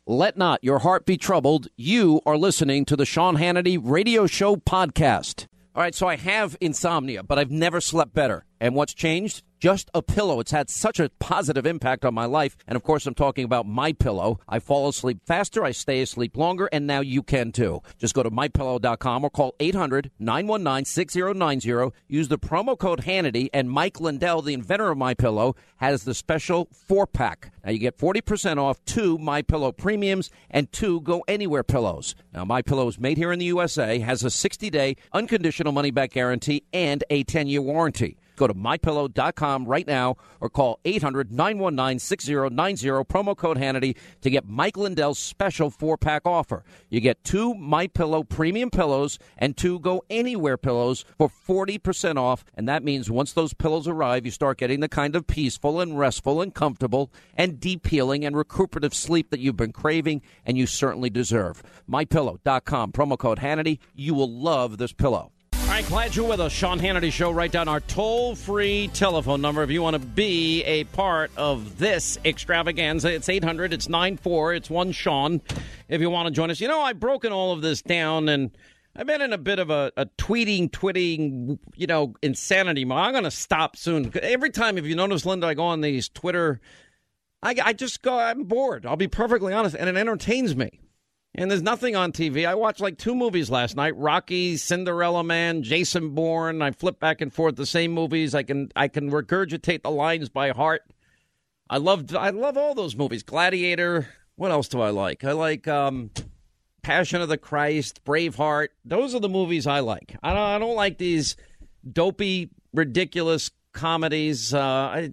Let not your heart be troubled. You are listening to the Sean Hannity Radio Show podcast. All right, so I have insomnia, but I've never slept better. And what's changed? Just a pillow. It's had such a positive impact on my life. And, of course, I'm talking about MyPillow. I fall asleep faster, I stay asleep longer, and now you can, too. Just go to MyPillow.com or call 800-919-6090. Use the promo code Hannity, and Mike Lindell, the inventor of MyPillow, has the special 4-pack. Now, you get 40% off 2 MyPillow Premiums and 2 Go Anywhere pillows. Now, MyPillow is made here in the USA, has a 60-day unconditional money-back guarantee, and a 10-year warranty. Go to MyPillow.com right now or call 800-919-6090, promo code Hannity, to get Mike Lindell's special 4-pack offer. You get 2 MyPillow premium pillows and 2 Go Anywhere pillows for 40% off, and that means once those pillows arrive, you start getting the kind of peaceful and restful and comfortable and deep healing and recuperative sleep that you've been craving and you certainly deserve. MyPillow.com, promo code Hannity. You will love this pillow. All right, glad you're with us. Sean Hannity Show. Write down our toll-free telephone number if you want to be a part of this extravaganza. It's 800, it's 94, it's 1-SEAN if you want to join us. You know, I've broken all of this down, and I've been in a bit of a tweeting, insanity mode. I'm going to stop soon. Every time, if you notice, Linda, I go on these Twitter, I just go, I'm bored. I'll be perfectly honest, and it entertains me. And there's nothing on TV. I watched like 2 movies last night: Rocky, Cinderella Man, Jason Bourne. I flip back and forth the same movies. I can regurgitate the lines by heart. I love all those movies. Gladiator. What else do I like? I like Passion of the Christ, Braveheart. Those are the movies I like. I don't like these dopey, ridiculous comedies. They're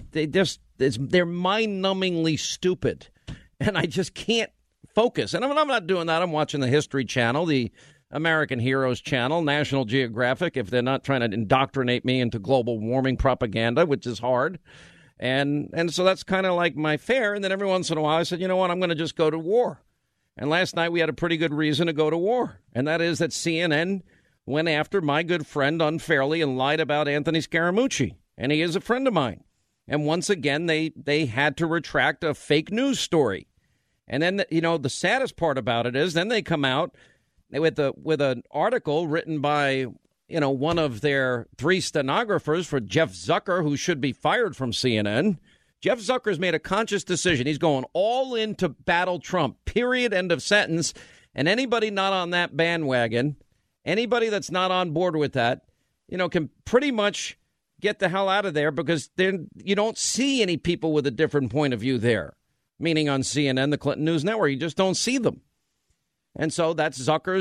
mind-numbingly stupid, and I just can't focus. And I'm not doing that. I'm watching the History Channel, the American Heroes Channel, National Geographic, if they're not trying to indoctrinate me into global warming propaganda, which is hard. And so that's kind of like my fare. And then every once in a while I said, you know what, I'm going to just go to war. And last night we had a pretty good reason to go to war. And that is that CNN went after my good friend unfairly and lied about Anthony Scaramucci. And he is a friend of mine. And once again, they had to retract a fake news story. And then, the saddest part about it is then they come out with an article written by, one of their 3 stenographers for Jeff Zucker, who should be fired from CNN. Jeff Zucker's made a conscious decision. He's going all in to battle Trump, period, end of sentence. And anybody not on that bandwagon, anybody that's not on board with that, can pretty much get the hell out of there, because then you don't see any people with a different point of view there. Meaning on CNN, the Clinton News Network. You just don't see them. And so that's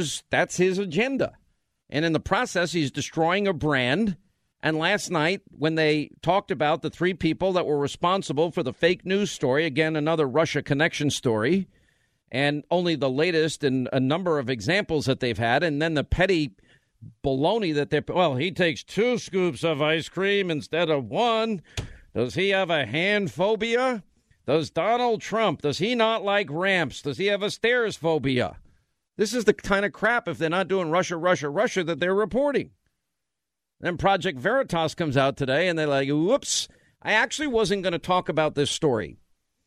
his agenda. And in the process, he's destroying a brand. And last night, when they talked about the 3 people that were responsible for the fake news story, again, another Russia connection story, and only the latest in a number of examples that they've had, and then the petty baloney that he takes 2 scoops of ice cream instead of 1. Does he have a hand phobia? Does Donald Trump, does he not like ramps? Does he have a stairs phobia? This is the kind of crap, if they're not doing Russia, that they're reporting. Then Project Veritas comes out today, and they're like, whoops, I actually wasn't going to talk about this story.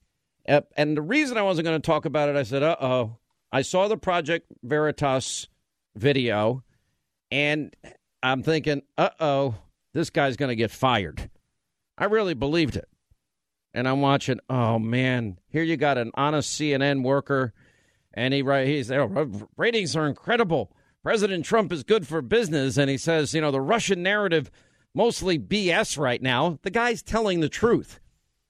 And the reason I wasn't going to talk about it, I said, I saw the Project Veritas video, and I'm thinking, this guy's going to get fired. I really believed it. And I'm watching, oh, man, here you got an honest CNN worker, and he's there. Ratings are incredible. President Trump is good for business. And he says, the Russian narrative, mostly BS right now. The guy's telling the truth.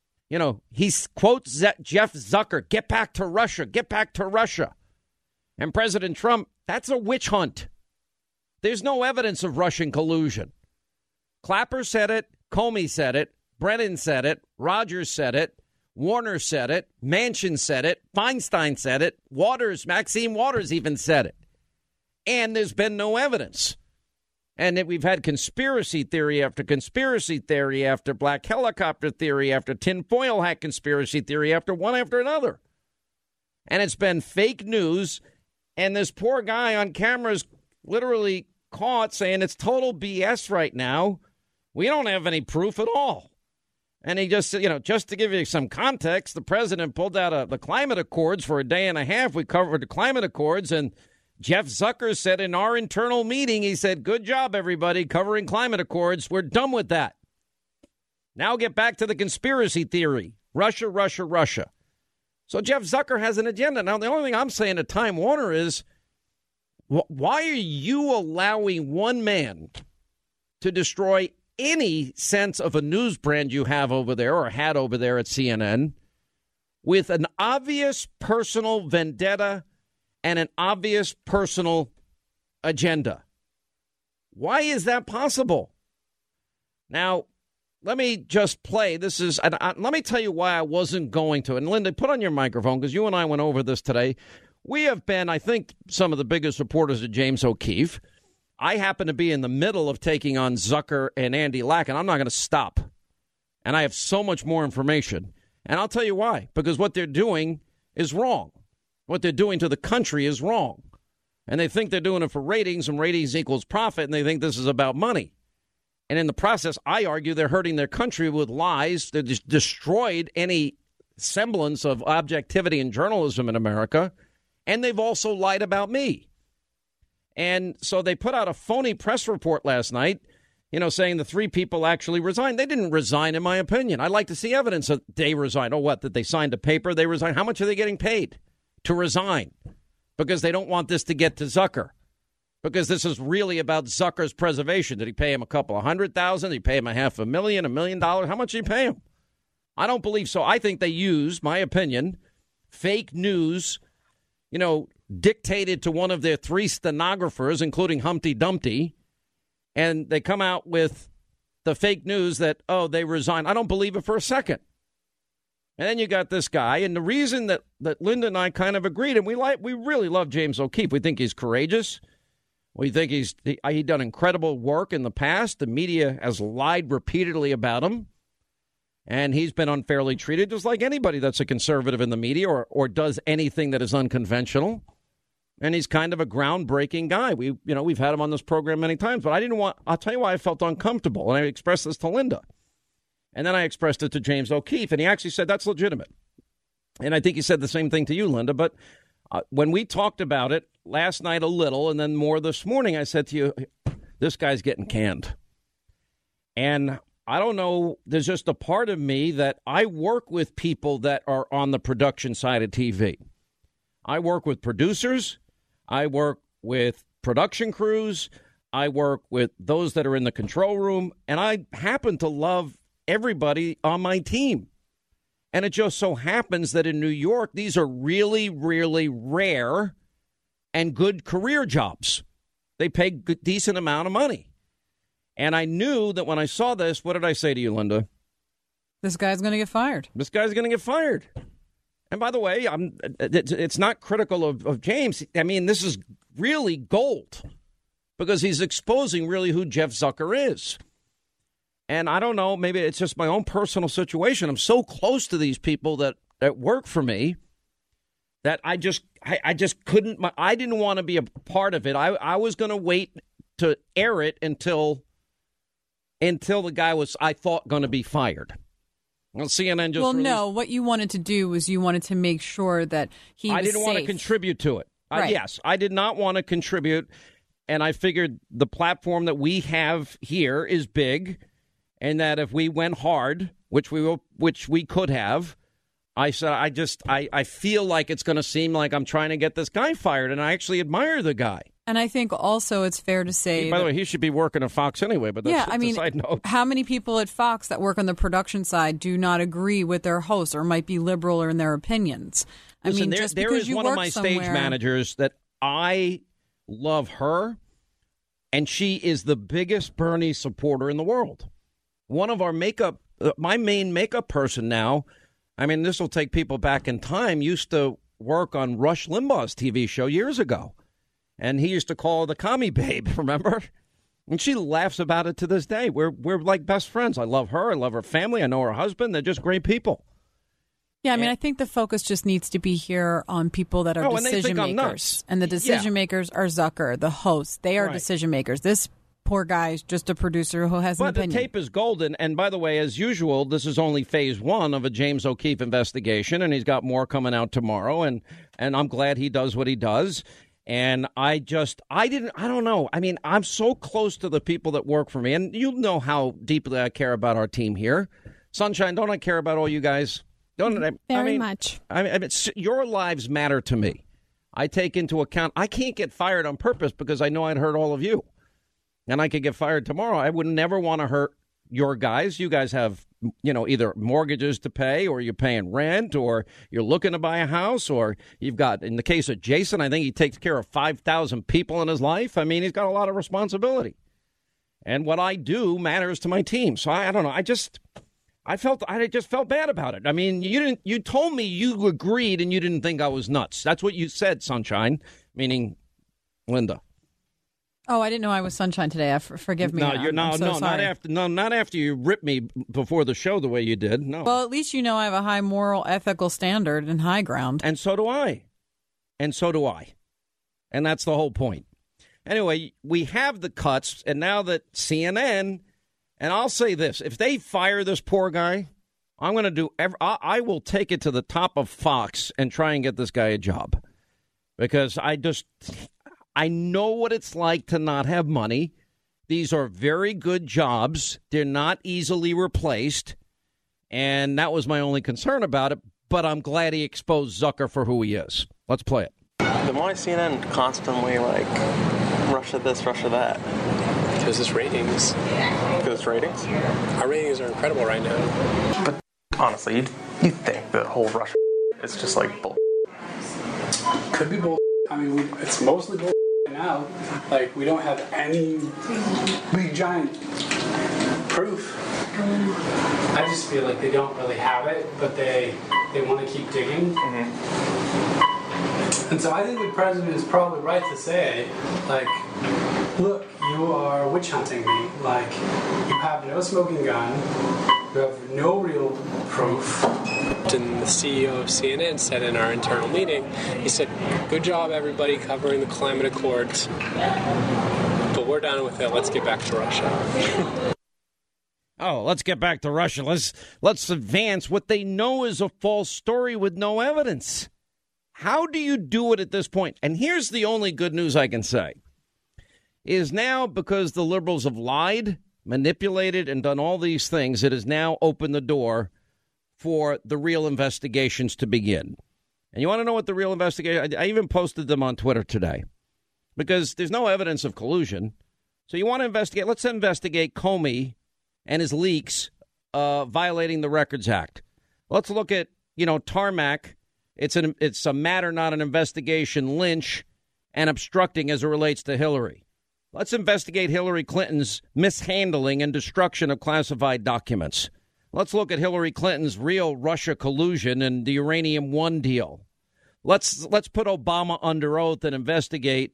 He quotes Jeff Zucker, get back to Russia, get back to Russia. And President Trump, that's a witch hunt. There's no evidence of Russian collusion. Clapper said it. Comey said it. Brennan said it, Rogers said it, Warner said it, Manchin said it, Feinstein said it, Maxine Waters even said it. And there's been no evidence. And we've had conspiracy theory after conspiracy theory after black helicopter theory after tinfoil hat conspiracy theory after one after another. And it's been fake news. And this poor guy on camera is literally caught saying it's total BS right now. We don't have any proof at all. And he just to give you some context, the president pulled out the climate accords for a day and a half. We covered the climate accords, and Jeff Zucker said in our internal meeting, he said, good job, everybody, covering climate accords. We're done with that. Now get back to the conspiracy theory. Russia, Russia, Russia. So Jeff Zucker has an agenda. Now, the only thing I'm saying to Time Warner is, why are you allowing one man to destroy any sense of a news brand you have over there or had over there at CNN with an obvious personal vendetta and an obvious personal agenda? Why is that possible? Now, let me just play. Let me tell you why I wasn't going to. And Linda, put on your microphone because you and I went over this today. We have been, I think, some of the biggest supporters of James O'Keefe. I happen to be in the middle of taking on Zucker and Andy Lack, and I'm not going to stop. And I have so much more information. And I'll tell you why. Because what they're doing is wrong. What they're doing to the country is wrong. And they think they're doing it for ratings, and ratings equals profit, and they think this is about money. And in the process, I argue they're hurting their country with lies. They just destroyed any semblance of objectivity in journalism in America. And they've also lied about me. And so they put out a phony press report last night, saying the 3 people actually resigned. They didn't resign, in my opinion. I'd like to see evidence that they resigned. Oh, what? That they signed a paper, they resigned? How much are they getting paid to resign? Because they don't want this to get to Zucker. Because this is really about Zucker's preservation. Did he pay him a couple of $100,000? Did he pay him $500,000, $1 million? How much did he pay him? I don't believe so. I think they use, my opinion, fake news, dictated to one of their 3 stenographers, including Humpty Dumpty, and they come out with the fake news that, they resigned. I don't believe it for a second. And then you got this guy, and the reason that Linda and I kind of agreed, and we really love James O'Keefe. We think he's courageous. We think he's done incredible work in the past. The media has lied repeatedly about him, and he's been unfairly treated, just like anybody that's a conservative in the media or does anything that is unconventional. And he's kind of a groundbreaking guy. We've had him on this program many times, but I'll tell you why I felt uncomfortable. And I expressed this to Linda. And then I expressed it to James O'Keefe, and he actually said that's legitimate. And I think he said the same thing to you, Linda. But when we talked about it last night a little and then more this morning, I said to you, this guy's getting canned. And I don't know, there's just a part of me that I work with people that are on the production side of TV. I work with producers. I work with production crews. I work with those that are in the control room. And I happen to love everybody on my team. And it just so happens that in New York, these are really, really rare and good career jobs. They pay a decent amount of money. And I knew that when I saw this, what did I say to you, Linda? This guy's going to get fired. This guy's going to get fired. And by the way, it's not critical of James. I mean, this is really gold because he's exposing really who Jeff Zucker is. And I don't know, maybe it's just my own personal situation. I'm so close to these people that work for me that I just couldn't. I didn't want to be a part of it. I was going to wait to air it until the guy was, I thought, going to be fired. Well, CNN just released. No, what you wanted to do was you wanted to make sure that he was I didn't want to contribute to it. Right. Yes, I did not want to contribute, and I figured the platform that we have here is big, and that if we went hard, which we could have, I said I feel like it's going to seem like I'm trying to get this guy fired, and I actually admire the guy. And I think also it's fair to say, by the way, he should be working at Fox anyway, but that's a side note. How many people at Fox that work on the production side do not agree with their hosts or might be liberal in their opinions? Listen, just there because is you one of work my somewhere... stage managers that I love her, and she is the biggest Bernie supporter in the world. One of our my main makeup person now, I mean, this will take people back in time, used to work on Rush Limbaugh's TV show years ago. And he used to call her the commie babe, remember? And she laughs about it to this day. We're like best friends. I love her. I love her family. I know her husband. They're just great people. Yeah, I mean, I think the focus just needs to be here on people that are decision makers. And the decision makers are Zucker, the hosts. They are decision makers. This poor guy's just a producer who has an opinion. But the tape is golden. And by the way, as usual, this is only phase one of a James O'Keefe investigation, and he's got more coming out tomorrow. And I'm glad he does what he does. And I don't know. I mean, I'm so close to the people that work for me. And you know how deeply I care about our team here. Sunshine, don't I care about all you guys? Very much. I mean, your lives matter to me. I take into account, I can't get fired on purpose because I know I'd hurt all of you. And I could get fired tomorrow. I would never want to hurt your guys. You guys have, either mortgages to pay, or you're paying rent, or you're looking to buy a house, or you've got, in the case of Jason, I think he takes care of 5,000 people in his life. I mean, he's got a lot of responsibility. And what I do matters to my team. So I don't know. I just felt bad about it. I mean, you told me you agreed and you didn't think I was nuts. That's what you said, Sunshine, meaning Linda. Oh, I didn't know I was Sunshine today. Forgive me. Not after you ripped me before the show the way you did. No. Well, at least I have a high moral, ethical standard and high ground. And so do I. And that's the whole point. Anyway, we have the cuts, and now that CNN, and I'll say this, if they fire this poor guy, I'm going to I will take it to the top of Fox and try and get this guy a job. Because I know what it's like to not have money. These are very good jobs. They're not easily replaced. And that was my only concern about it. But I'm glad he exposed Zucker for who he is. Let's play it. Then why is CNN constantly Russia this, Russia that? Because it's ratings. Because it's ratings? Our ratings are incredible right now. But honestly, you think the whole Russia is just bull? Could be bull. I mean, it's mostly bull now. We don't have any big giant proof. I just feel like they don't really have it, but they want to keep digging. Mm-hmm. And so I think the president is probably right to say, look, you are witch hunting me. You have no smoking gun. You have no real proof. And the CEO of CNN said in our internal meeting, he said, good job, everybody, covering the climate accords. But we're done with it. Let's get back to Russia. Oh, let's get back to Russia. Let's advance what they know is a false story with no evidence. How do you do it at this point? And here's the only good news I can say. Is now, because the liberals have lied, manipulated, and done all these things, it has now opened the door for the real investigations to begin. And you want to know what the real investigation... I even posted them on Twitter today. Because there's no evidence of collusion. So you want to investigate... Let's investigate Comey and his leaks violating the Records Act. Let's look at, Tarmac. It's a matter, not an investigation. Lynch and obstructing as it relates to Hillary. Let's investigate Hillary Clinton's mishandling and destruction of classified documents. Let's look at Hillary Clinton's real Russia collusion and the Uranium One deal. Let's put Obama under oath and investigate,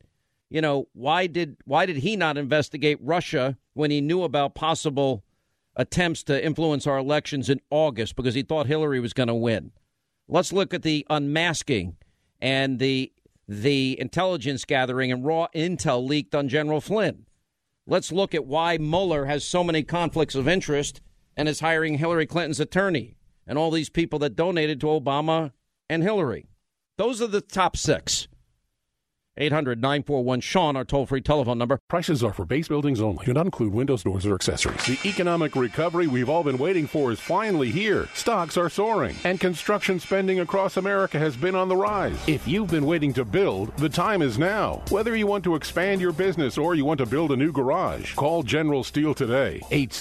why did he not investigate Russia when he knew about possible attempts to influence our elections in August because he thought Hillary was going to win. Let's look at the unmasking and the intelligence gathering and raw intel leaked on General Flynn. Let's look at why Mueller has so many conflicts of interest and is hiring Hillary Clinton's attorney and all these people that donated to Obama and Hillary. Those are the top six. 800-941-SEAN, our toll-free telephone number. Prices are for base buildings only. Do not include windows, doors, or accessories. The economic recovery we've all been waiting for is finally here. Stocks are soaring, and construction spending across America has been on the rise. If you've been waiting to build, the time is now. Whether you want to expand your business or you want to build a new garage, call General Steel today.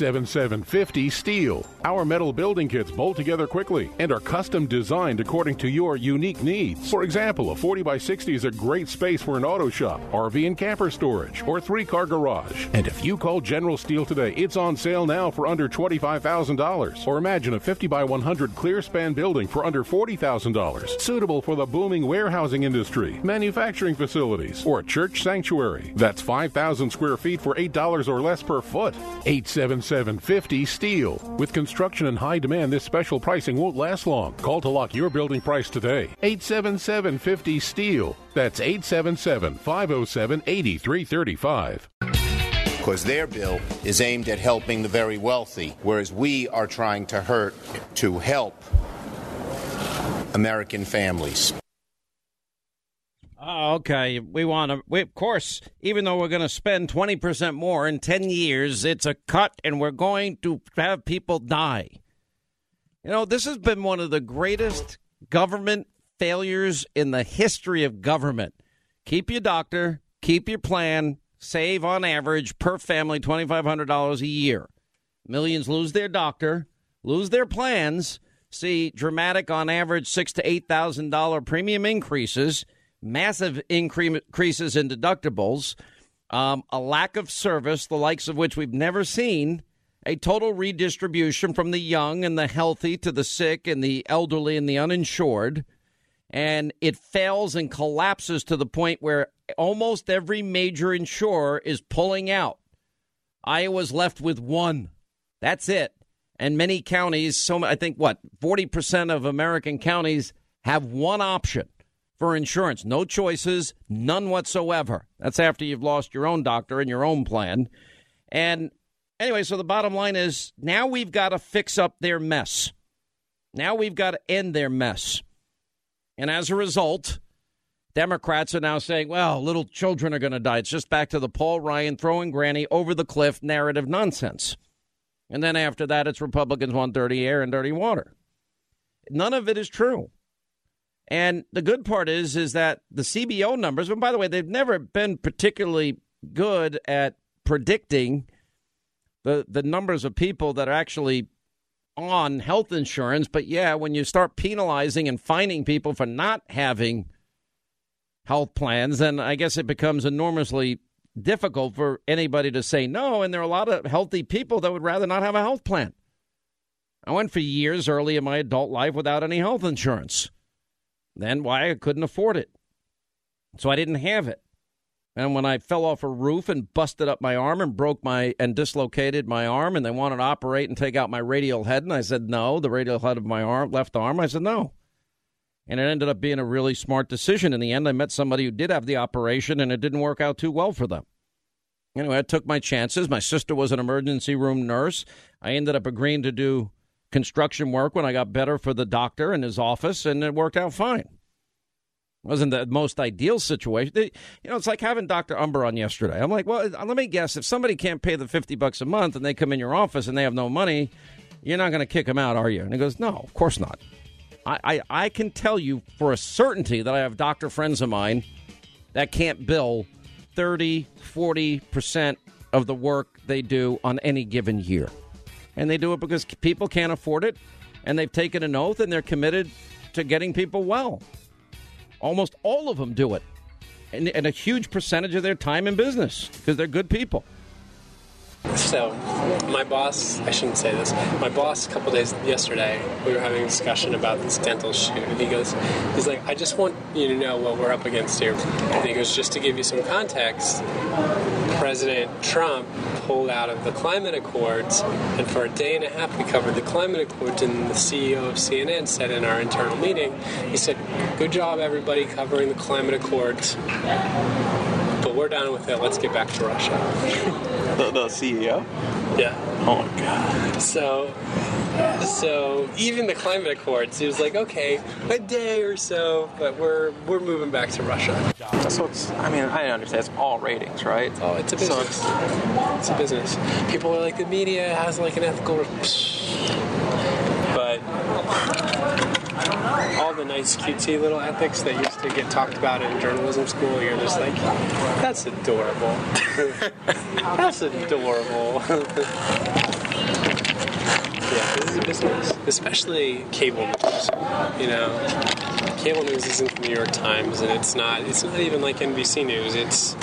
877-50-STEEL. Our metal building kits bolt together quickly and are custom designed according to your unique needs. For example, a 40x60 is a great space for an auto shop, RV and camper storage, or 3-car garage. And if you call General Steel today, it's on sale now for under $25,000. Or imagine a 50x100 clear span building for under $40,000. Suitable for the booming warehousing industry, manufacturing facilities, or a church sanctuary. That's 5,000 square feet for $8 or less per foot. 877-50-STEEL. With construction in high demand, this special pricing won't last long. Call to lock your building price today. 877-50-STEEL. That's 877-507-8335. because their bill is aimed at helping the very wealthy, whereas we are trying to help American families. Oh, okay. Of course, even though we're going to spend 20% more in 10 years, it's a cut and we're going to have people die. You know, this has been one of the greatest government failures in the history of government. Keep your doctor, keep your plan, save on average per family $2,500 a year. Millions lose their doctor, lose their plans, see dramatic on average $6,000 to $8,000 premium increases, massive increases in deductibles, a lack of service, the likes of which we've never seen, a total redistribution from the young and the healthy to the sick and the elderly and the uninsured. And it fails and collapses to the point where almost every major insurer is pulling out. Iowa's left with one. That's it. And many counties, I think, 40% of American counties have one option for insurance. No choices, none whatsoever. That's after you've lost your own doctor and your own plan. And anyway, so the bottom line is now we've got to fix up their mess. Now we've got to end their mess. And as a result, Democrats are now saying, well, little children are going to die. It's just back to the Paul Ryan throwing Granny over the cliff narrative nonsense. And then after that, it's Republicans want dirty air and dirty water. None of it is true. And the good part is that the CBO numbers, and by the way, they've never been particularly good at predicting the numbers of people that are actually on health insurance. But yeah, when you start penalizing and fining people for not having health plans, then I guess it becomes enormously difficult for anybody to say no. And there are a lot of healthy people that would rather not have a health plan. I went for years early in my adult life without any health insurance. Then why? I couldn't afford it. So I didn't have it. And when I fell off a roof and busted up my arm and dislocated my arm, and they wanted to operate and take out my radial head, and I said no, the radial head of my left arm, I said no. And it ended up being a really smart decision. In the end, I met somebody who did have the operation, and it didn't work out too well for them. Anyway, I took my chances. My sister was an emergency room nurse. I ended up agreeing to do construction work when I got better for the doctor in his office, and it worked out fine. Wasn't the most ideal situation. It's like having Dr. Umber on yesterday. I'm like, well, let me guess. If somebody can't pay the $50 a month and they come in your office and they have no money, you're not going to kick them out, are you? And he goes, no, of course not. I can tell you for a certainty that I have doctor friends of mine that can't bill 30, 40% of the work they do on any given year. And they do it because people can't afford it, and they've taken an oath, and they're committed to getting people well. Almost all of them do it, and a huge percentage of their time in business because they're good people. So, my boss, I shouldn't say this, my boss a couple days yesterday, we were having a discussion about this dental shoot, and he's like, I just want you to know what we're up against here. And he goes, just to give you some context, President Trump pulled out of the climate accords, and for a day and a half we covered the climate accords, and the CEO of CNN said in our internal meeting, he said, good job everybody covering the climate accords, but we're done with it, let's get back to Russia. The CEO? Yeah. Oh my God. So even the climate accords, he was like, okay, a day or so, but we're moving back to Russia. So I understand it's all ratings, right? Oh, it's a business. It's a business. People are like, the media has like an ethical, but all the nice cutesy little ethics that used to get talked about in journalism school, you're just like, that's adorable. That's adorable. Yeah, this is a business, especially cable news. Cable news isn't the New York Times, and it's not even like NBC News.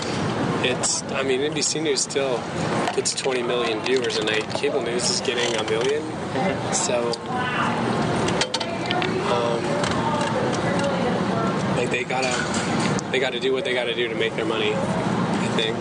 NBC News still gets 20 million viewers a night. Cable news is getting 1 million. So, they gotta do what they gotta do to make their money, I think.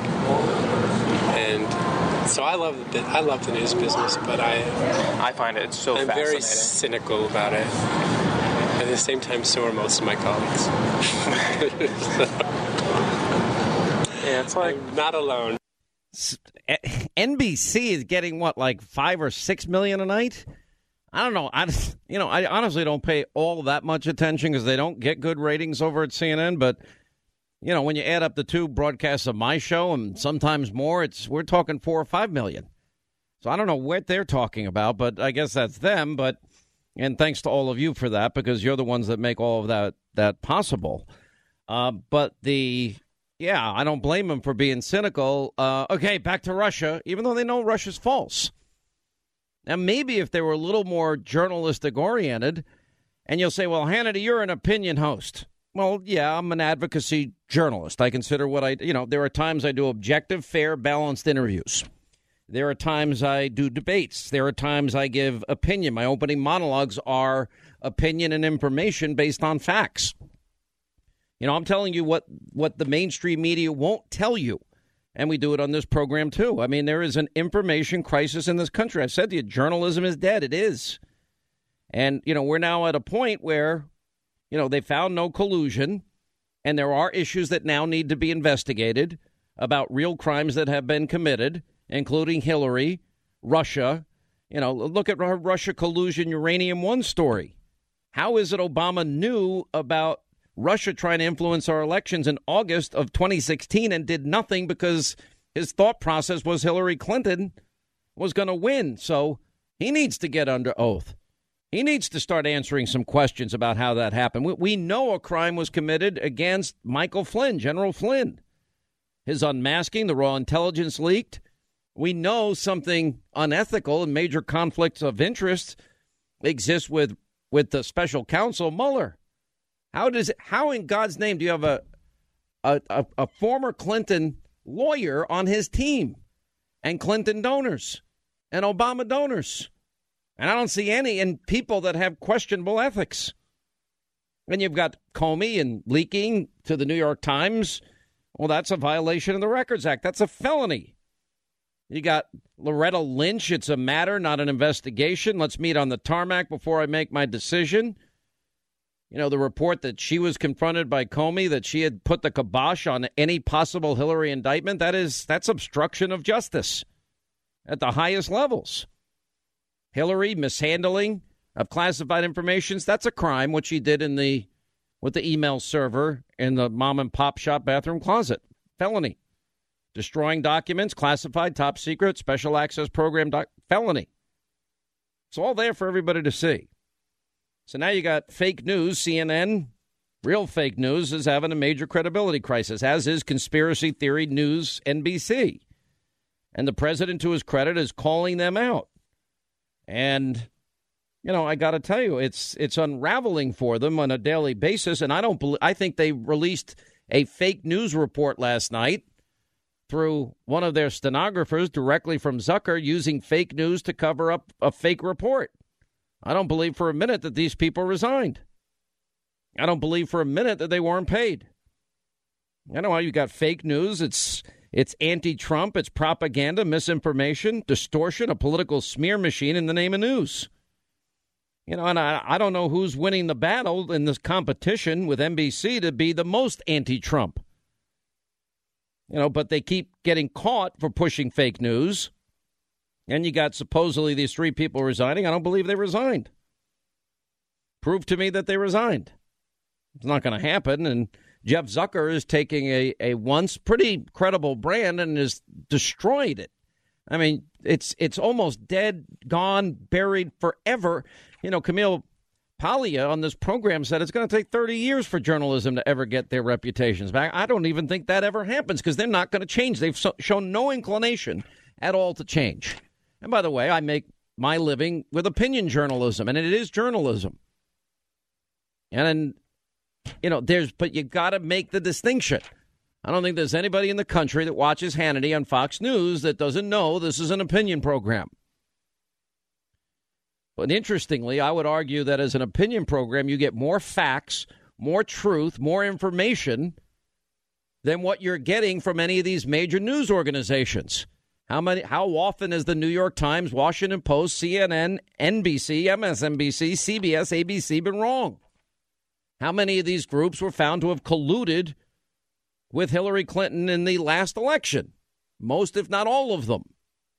And so I love the news business, but I find it so fascinating. I'm very cynical about it. At the same time, so are most of my colleagues. Yeah, it's like I'm not alone. NBC is getting what, like $5 or $6 million a night? I don't know. I honestly don't pay all that much attention because they don't get good ratings over at CNN. But when you add up the two broadcasts of my show and sometimes more, we're talking $4 or $5 million. So I don't know what they're talking about, but I guess that's them. And thanks to all of you for that, because you're the ones that make all of that possible. I don't blame them for being cynical. Okay, back to Russia, even though they know Russia's false. Now, maybe if they were a little more journalistic oriented, and you'll say, well, Hannity, you're an opinion host. Well, yeah, I'm an advocacy journalist. I consider there are times I do objective, fair, balanced interviews. There are times I do debates. There are times I give opinion. My opening monologues are opinion and information based on facts. I'm telling you what the mainstream media won't tell you. And we do it on this program, too. I mean, there is an information crisis in this country. I've said to you, journalism is dead. It is. And, we're now at a point where, they found no collusion. And there are issues that now need to be investigated about real crimes that have been committed, including Hillary, Russia. Look at her Russia collusion Uranium One story. How is it Obama knew about Russia trying to influence our elections in August of 2016 and did nothing because his thought process was Hillary Clinton was going to win? So he needs to get under oath. He needs to start answering some questions about how that happened. We know a crime was committed against Michael Flynn, General Flynn. His unmasking, the raw intelligence leaked. We know something unethical and major conflicts of interest exist with the special counsel Mueller. How in God's name do you have a former Clinton lawyer on his team and Clinton donors and Obama donors? And I don't see any in people that have questionable ethics. And you've got Comey and leaking to the New York Times. Well, that's a violation of the Records Act. That's a felony. You got Loretta Lynch. It's a matter, not an investigation. Let's meet on the tarmac before I make my decision. The report that she was confronted by Comey, that she had put the kibosh on any possible Hillary indictment, that's obstruction of justice at the highest levels. Hillary mishandling of classified information, that's a crime, what she did with the email server in the mom and pop shop bathroom closet. Felony. Destroying documents, classified, top secret, special access program, felony. It's all there for everybody to see. So now you got fake news. CNN, real fake news, is having a major credibility crisis, as is conspiracy theory news NBC. And the president, to his credit, is calling them out. And, I got to tell you, it's unraveling for them on a daily basis. And I think they released a fake news report last night through one of their stenographers directly from Zucker, using fake news to cover up a fake report. I don't believe for a minute that these people resigned. I don't believe for a minute that they weren't paid. I know how you got fake news. It's anti-Trump. It's propaganda, misinformation, distortion, a political smear machine in the name of news. And I don't know who's winning the battle in this competition with NBC to be the most anti-Trump. But they keep getting caught for pushing fake news. And you got supposedly these three people resigning. I don't believe they resigned. Prove to me that they resigned. It's not going to happen. And Jeff Zucker is taking a once pretty credible brand and has destroyed it. I mean, it's almost dead, gone, buried forever. Camille Paglia on this program said it's going to take 30 years for journalism to ever get their reputations back. I don't even think that ever happens because they're not going to change. They've shown no inclination at all to change. And by the way, I make my living with opinion journalism, and it is journalism. And but you got to make the distinction. I don't think there's anybody in the country that watches Hannity on Fox News that doesn't know this is an opinion program. But interestingly, I would argue that as an opinion program, you get more facts, more truth, more information than what you're getting from any of these major news organizations. How often has the New York Times, Washington Post, CNN, NBC, MSNBC, CBS, ABC been wrong? How many of these groups were found to have colluded with Hillary Clinton in the last election? most, if not all of them.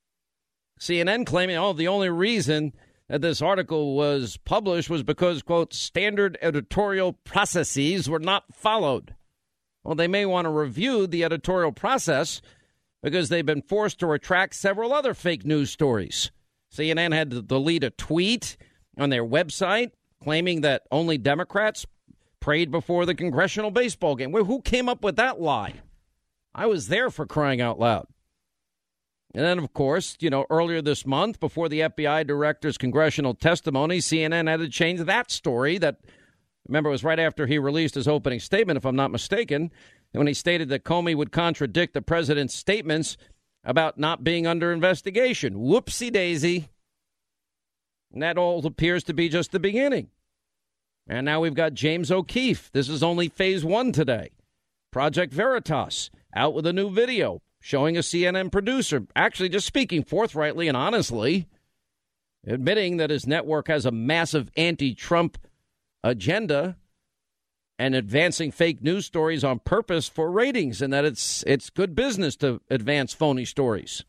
CNN claiming, the only reason that this article was published was because, quote, standard editorial processes were not followed. Well, they may want to review the editorial process because they've been forced to retract several other fake news stories. CNN had to delete a tweet on their website claiming that only Democrats prayed before the congressional baseball game. Well, who came up with that lie? I was there, for crying out loud. And then, of course, earlier this month, before the FBI director's congressional testimony, CNN had to change that story that, remember, it was right after he released his opening statement, if I'm not mistaken, when he stated that Comey would contradict the president's statements about not being under investigation. Whoopsie-daisy. And that all appears to be just the beginning. And now we've got James O'Keefe. This is only phase 1 today. Project Veritas out with a new video showing a CNN producer actually just speaking forthrightly and honestly, admitting that his network has a massive anti-Trump agenda and advancing fake news stories on purpose for ratings, and that it's good business to advance phony stories.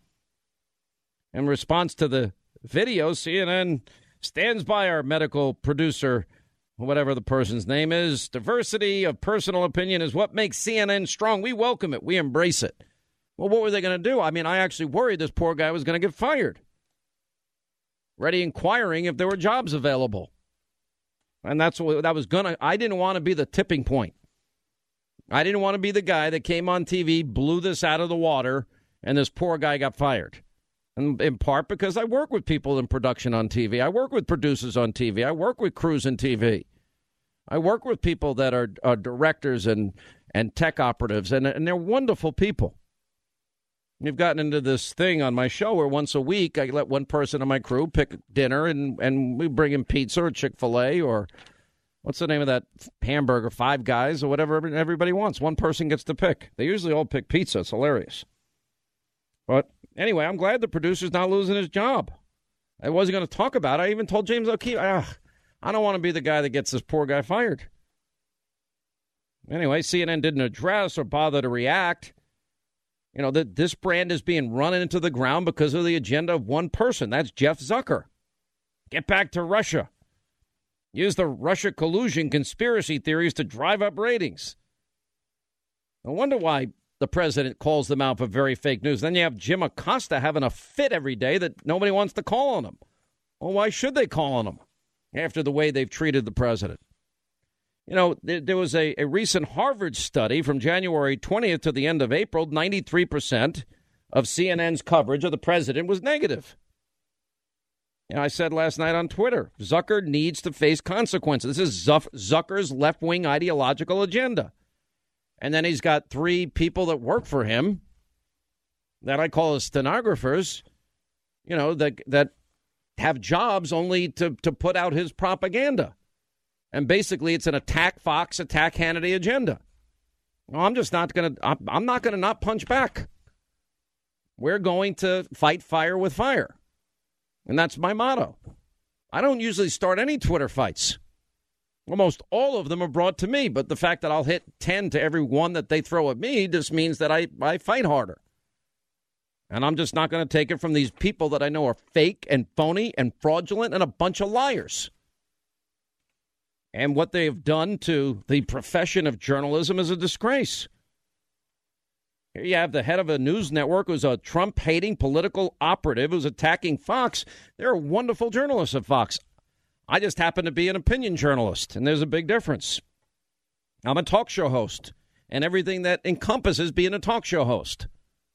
In response to the video, CNN stands by our medical producer, whatever the person's name is. Diversity of personal opinion is what makes CNN strong. We welcome it. We embrace it. Well, what were they going to do? I mean, I actually worried this poor guy was going to get fired. Already inquiring if there were jobs available. And that's what that was going to. I didn't want to be the tipping point. I didn't want to be the guy that came on TV, blew this out of the water, and this poor guy got fired. And in part because I work with people in production on TV. I work with producers on TV. I work with crews in TV. I work with people that are directors and tech operatives, and they're wonderful people. You've gotten into this thing on my show where once a week I let one person on my crew pick dinner, and we bring in pizza or Chick-fil-A or what's the name of that hamburger, Five Guys or whatever everybody wants. One person gets to pick. They usually all pick pizza. It's hilarious. But anyway, I'm glad the producer's not losing his job. I wasn't going to talk about it. I even told James O'Keefe, I don't want to be the guy that gets this poor guy fired. Anyway, CNN didn't address or bother to react. That this brand is being run into the ground because of the agenda of one person. That's Jeff Zucker. Get back to Russia. Use the Russia collusion conspiracy theories to drive up ratings. I wonder why the president calls them out for very fake news. Then you have Jim Acosta having a fit every day that nobody wants to call on him. Well, why should they call on him after the way they've treated the president? There was a recent Harvard study from January 20th to the end of April. 93% of CNN's coverage of the president was negative. I said last night on Twitter, Zucker needs to face consequences. This is Zucker's left-wing ideological agenda. And then he's got 3 people that work for him that I call as stenographers, that have jobs only to put out his propaganda. And basically, it's an attack Fox, attack Hannity agenda. Well, I'm not going to not punch back. We're going to fight fire with fire. And that's my motto. I don't usually start any Twitter fights. Almost all of them are brought to me. But the fact that I'll hit 10 to every one that they throw at me just means that I fight harder. And I'm just not going to take it from these people that I know are fake and phony and fraudulent and a bunch of liars. And what they have done to the profession of journalism is a disgrace. Here you have the head of a news network who's a Trump-hating political operative who's attacking Fox. There are wonderful journalists at Fox. I just happen to be an opinion journalist, and there's a big difference. I'm a talk show host, and everything that encompasses being a talk show host.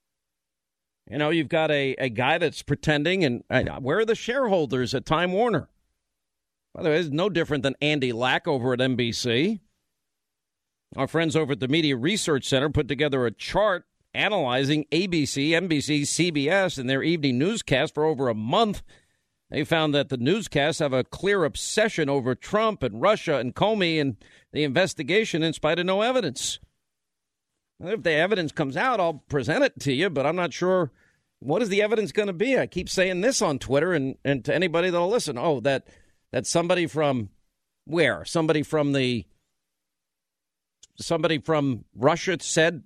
You've got a guy that's pretending, and where are the shareholders at Time Warner? By the way, it's no different than Andy Lack over at NBC. Our friends over at the Media Research Center put together a chart analyzing ABC, NBC, CBS, and their evening newscast for over a month. They found that the newscasts have a clear obsession over Trump and Russia and Comey and the investigation in spite of no evidence. If the evidence comes out, I'll present it to you, but I'm not sure what is the evidence going to be. I keep saying this on Twitter and to anybody that'll listen. That somebody from where? Somebody from Russia said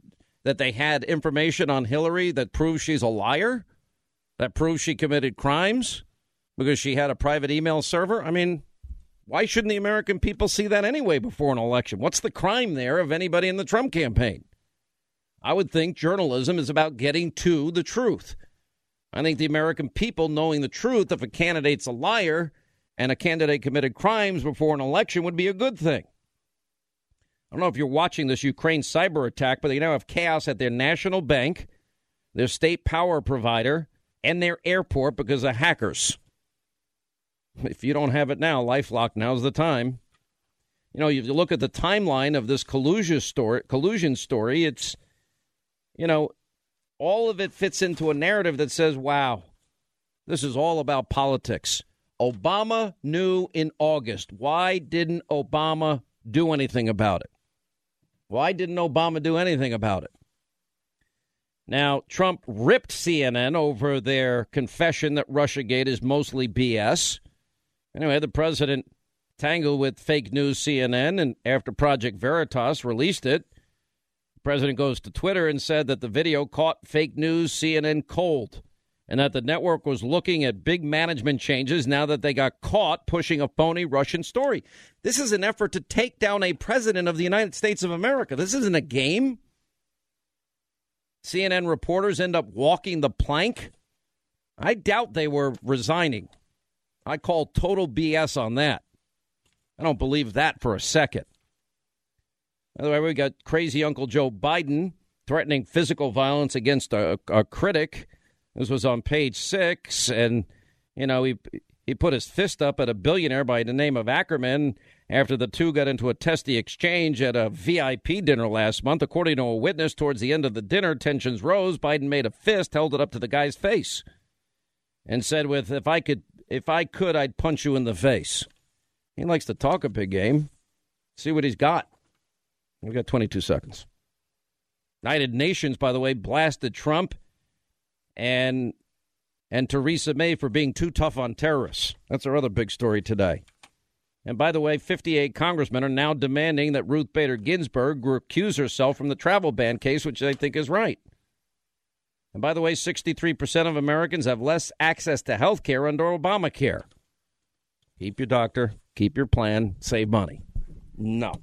that they had information on Hillary that proves she's a liar, that proves she committed crimes because she had a private email server? I mean, why shouldn't the American people see that anyway before an election? What's the crime there of anybody in the Trump campaign? I would think journalism is about getting to the truth. I think the American people knowing the truth, if a candidate's a liar and a candidate committed crimes before an election, would be a good thing. I don't know if you're watching this Ukraine cyber attack, but they now have chaos at their national bank, their state power provider, and their airport because of hackers. If you don't have it now, LifeLock, now's the time. You know, if you look at the timeline of this collusion story, it's, you know, all of it fits into a narrative that says, wow, this is all about politics. Obama knew in August. Why didn't Obama do anything about it? Why didn't Obama do anything about it? Now, Trump ripped CNN over their confession that Russiagate is mostly BS. Anyway, the president tangled with fake news CNN, and after Project Veritas released it, the president goes to Twitter and said that the video caught fake news CNN cold and that the network was looking at big management changes now that they got caught pushing a phony Russian story. This is an effort to take down a president of the United States of America. This isn't a game. CNN reporters end up walking the plank. I doubt they were resigning. I call total BS on that. I don't believe that for a second. By the way, we got crazy Uncle Joe Biden threatening physical violence against a critic. This was on page 6, and, you know, he put his fist up at a billionaire by the name of Ackerman after the two got into a testy exchange at a VIP dinner last month. According to a witness, towards the end of the dinner, tensions rose. Biden made a fist, held it up to the guy's face, and said, if I could, I'd punch you in the face. He likes to talk a big game. See what he's got. We've got 22 seconds. United Nations, by the way, blasted Trump and Theresa May for being too tough on terrorists. That's our other big story today. And by the way, 58 congressmen are now demanding that Ruth Bader Ginsburg recuse herself from the travel ban case, which they think is right. And by the way, 63% of Americans have less access to health care under Obamacare. Keep your doctor, keep your plan, save money. No.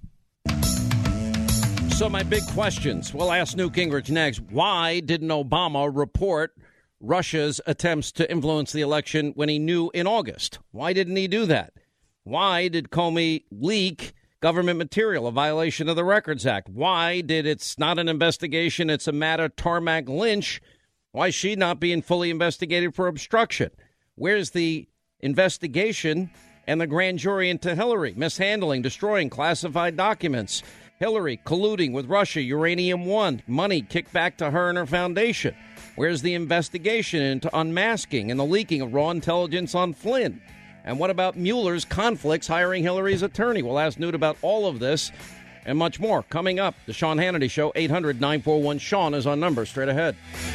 So my big questions. We'll ask Newt Gingrich next. Why didn't Obama report Russia's attempts to influence the election when he knew in August? Why didn't he do that? Why did Comey leak government material, a violation of the Records Act? Why did it's not an investigation, it's a matter Tarmac Lynch? Why is she not being fully investigated for obstruction? Where's the investigation and the grand jury into Hillary mishandling, destroying classified documents? Hillary colluding with Russia, Uranium One, money kicked back to her and her foundation. Where's the investigation into unmasking and the leaking of raw intelligence on Flynn? And what about Mueller's conflicts hiring Hillary's attorney? We'll ask Newt about all of this and much more. Coming up, the Sean Hannity Show, 800-941-SEAN is our number. Straight ahead.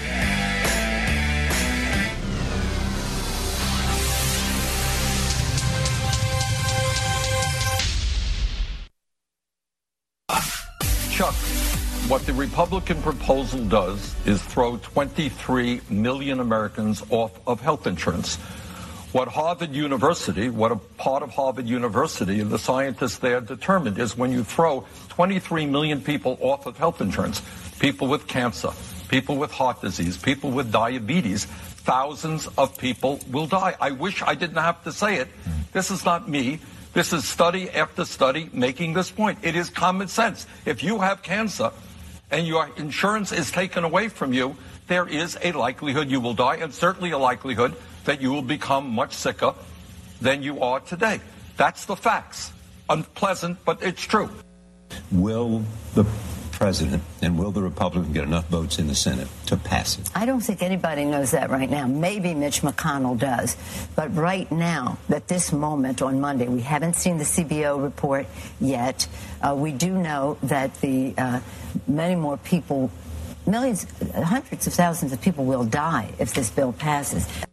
Chuck, what the Republican proposal does is throw 23 million Americans off of health insurance. What a part of Harvard University and the scientists there determined is when you throw 23 million people off of health insurance, people with cancer, people with heart disease, people with diabetes, thousands of people will die. I wish I didn't have to say it. This is not me. This is study after study making this point. It is common sense. If you have cancer and your insurance is taken away from you, there is a likelihood you will die, and certainly a likelihood that you will become much sicker than you are today. That's the facts. Unpleasant, but it's true. Will the president and will the Republican get enough votes in the Senate to pass it? I don't think anybody knows that right now. Maybe Mitch McConnell does. But right now, at this moment on Monday, we haven't seen the CBO report yet. We do know that many more people, millions, hundreds of thousands of people will die if this bill passes.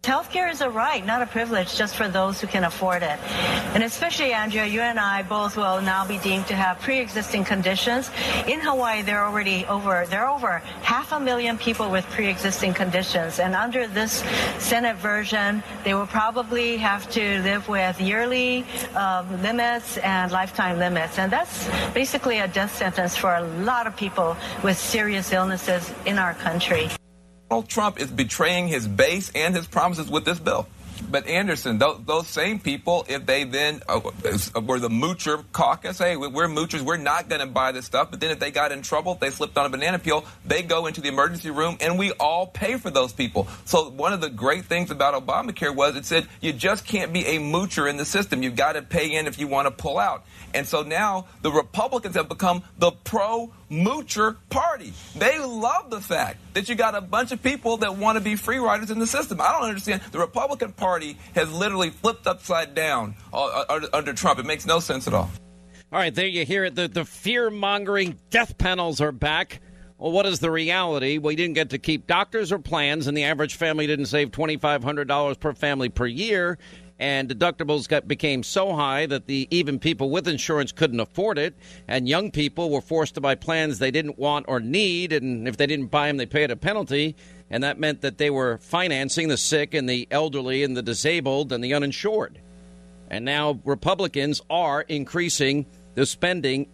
Healthcare is a right, not a privilege, just for those who can afford it. And especially, Andrea, you and I both will now be deemed to have pre-existing conditions. In Hawaii, there are over 500,000 people with pre-existing conditions. And under this Senate version, they will probably have to live with yearly limits and lifetime limits. And that's basically a death sentence for a lot of people with serious illnesses in our country. Donald Trump is betraying his base and his promises with this bill. But Anderson, those same people, if they then were the moocher caucus, hey, we're moochers, we're not going to buy this stuff. But then if they got in trouble, if they slipped on a banana peel, they go into the emergency room and we all pay for those people. So one of the great things about Obamacare was it said you just can't be a moocher in the system. You've got to pay in if you want to pull out. And so now the Republicans have become the pro-moocher party. They love the fact that you got a bunch of people that want to be free riders in the system. I don't understand. The Republican Party has literally flipped upside down under Trump. It makes no sense at all. All right, there you hear it. The fear-mongering death panels are back. Well, what is the reality? We didn't get to keep doctors or plans, and the average family didn't save $2,500 per family per year. And deductibles became so high that even people with insurance couldn't afford it. And young people were forced to buy plans they didn't want or need. And if they didn't buy them, they paid a penalty. And that meant that they were financing the sick and the elderly and the disabled and the uninsured. And now Republicans are increasing the spending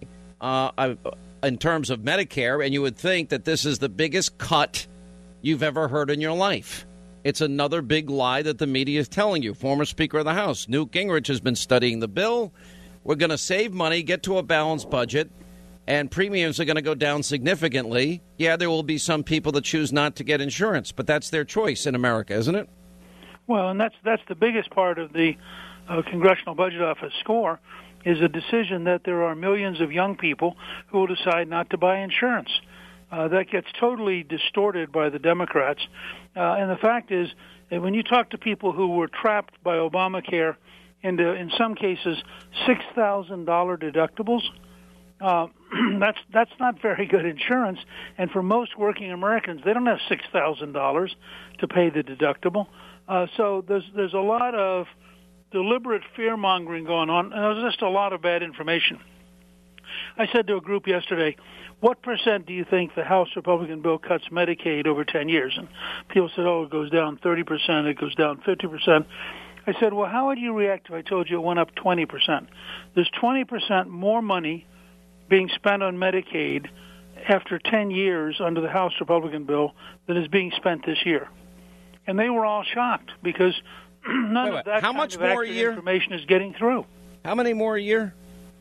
in terms of Medicare. And you would think that this is the biggest cut you've ever heard in your life. It's another big lie that the media is telling you. Former Speaker of the House, Newt Gingrich, has been studying the bill. We're going to save money, get to a balanced budget, and premiums are going to go down significantly. Yeah, there will be some people that choose not to get insurance, but that's their choice in America, isn't it? Well, and that's the biggest part of the Congressional Budget Office score, is a decision that there are millions of young people who will decide not to buy insurance. That gets totally distorted by the Democrats. And the fact is that when you talk to people who were trapped by Obamacare into, in some cases, $6,000 deductibles, that's not very good insurance. And for most working Americans, they don't have $6,000 to pay the deductible. So there's a lot of deliberate fear-mongering going on, and there's just a lot of bad information. I said to a group yesterday, what percent do you think the House Republican bill cuts Medicaid over 10 years? And people said, it goes down 30%, it goes down 50%. I said, well, how would you react if I told you it went up 20%? There's 20% more money being spent on Medicaid after 10 years under the House Republican bill than is being spent this year. And they were all shocked because none of that kind of accurate information is getting through. How many more a year?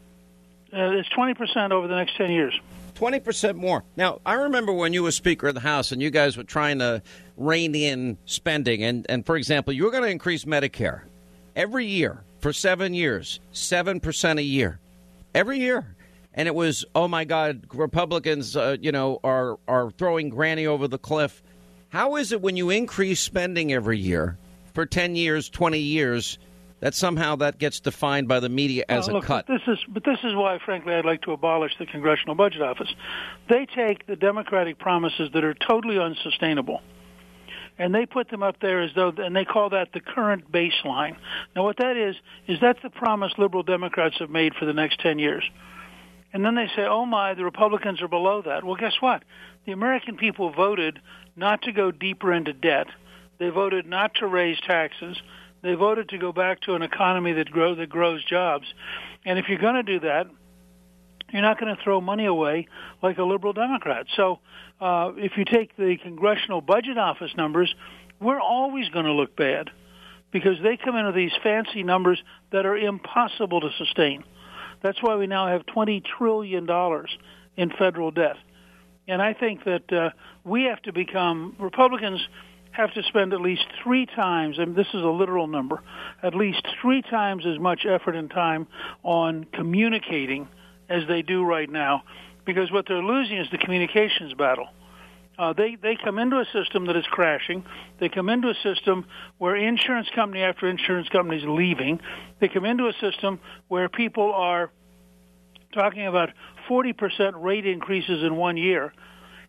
It's 20% over the next 10 years. 20% more. Now, I remember when you were Speaker of the House and you guys were trying to rein in spending. And for example, you were going to increase Medicare every year for 7 years, 7% a year, every year. And it was, oh, my God, Republicans, are throwing Granny over the cliff. How is it when you increase spending every year for 10 years, 20 years, that somehow that gets defined by the media as a cut? This is why, frankly, I'd like to abolish the Congressional Budget Office. They take the Democratic promises that are totally unsustainable, and they put them up there and they call that the current baseline. Now, what that is that's the promise liberal Democrats have made for the next 10 years. And then they say, oh, my, the Republicans are below that. Well, guess what? The American people voted not to go deeper into debt. They voted not to raise taxes. They voted to go back to an economy that grows jobs. And if you're going to do that, you're not going to throw money away like a liberal Democrat. So if you take the Congressional Budget Office numbers, we're always going to look bad because they come in with these fancy numbers that are impossible to sustain. That's why we now have $20 trillion in federal debt. And I think that we have to Republicans have to spend at least 3 times, and this is a literal number, at least 3 times as much effort and time on communicating as they do right now, because what they're losing is the communications battle. They come into a system that is crashing. They come into a system where insurance company after insurance company is leaving. They come into a system where people are talking about 40% rate increases in 1 year.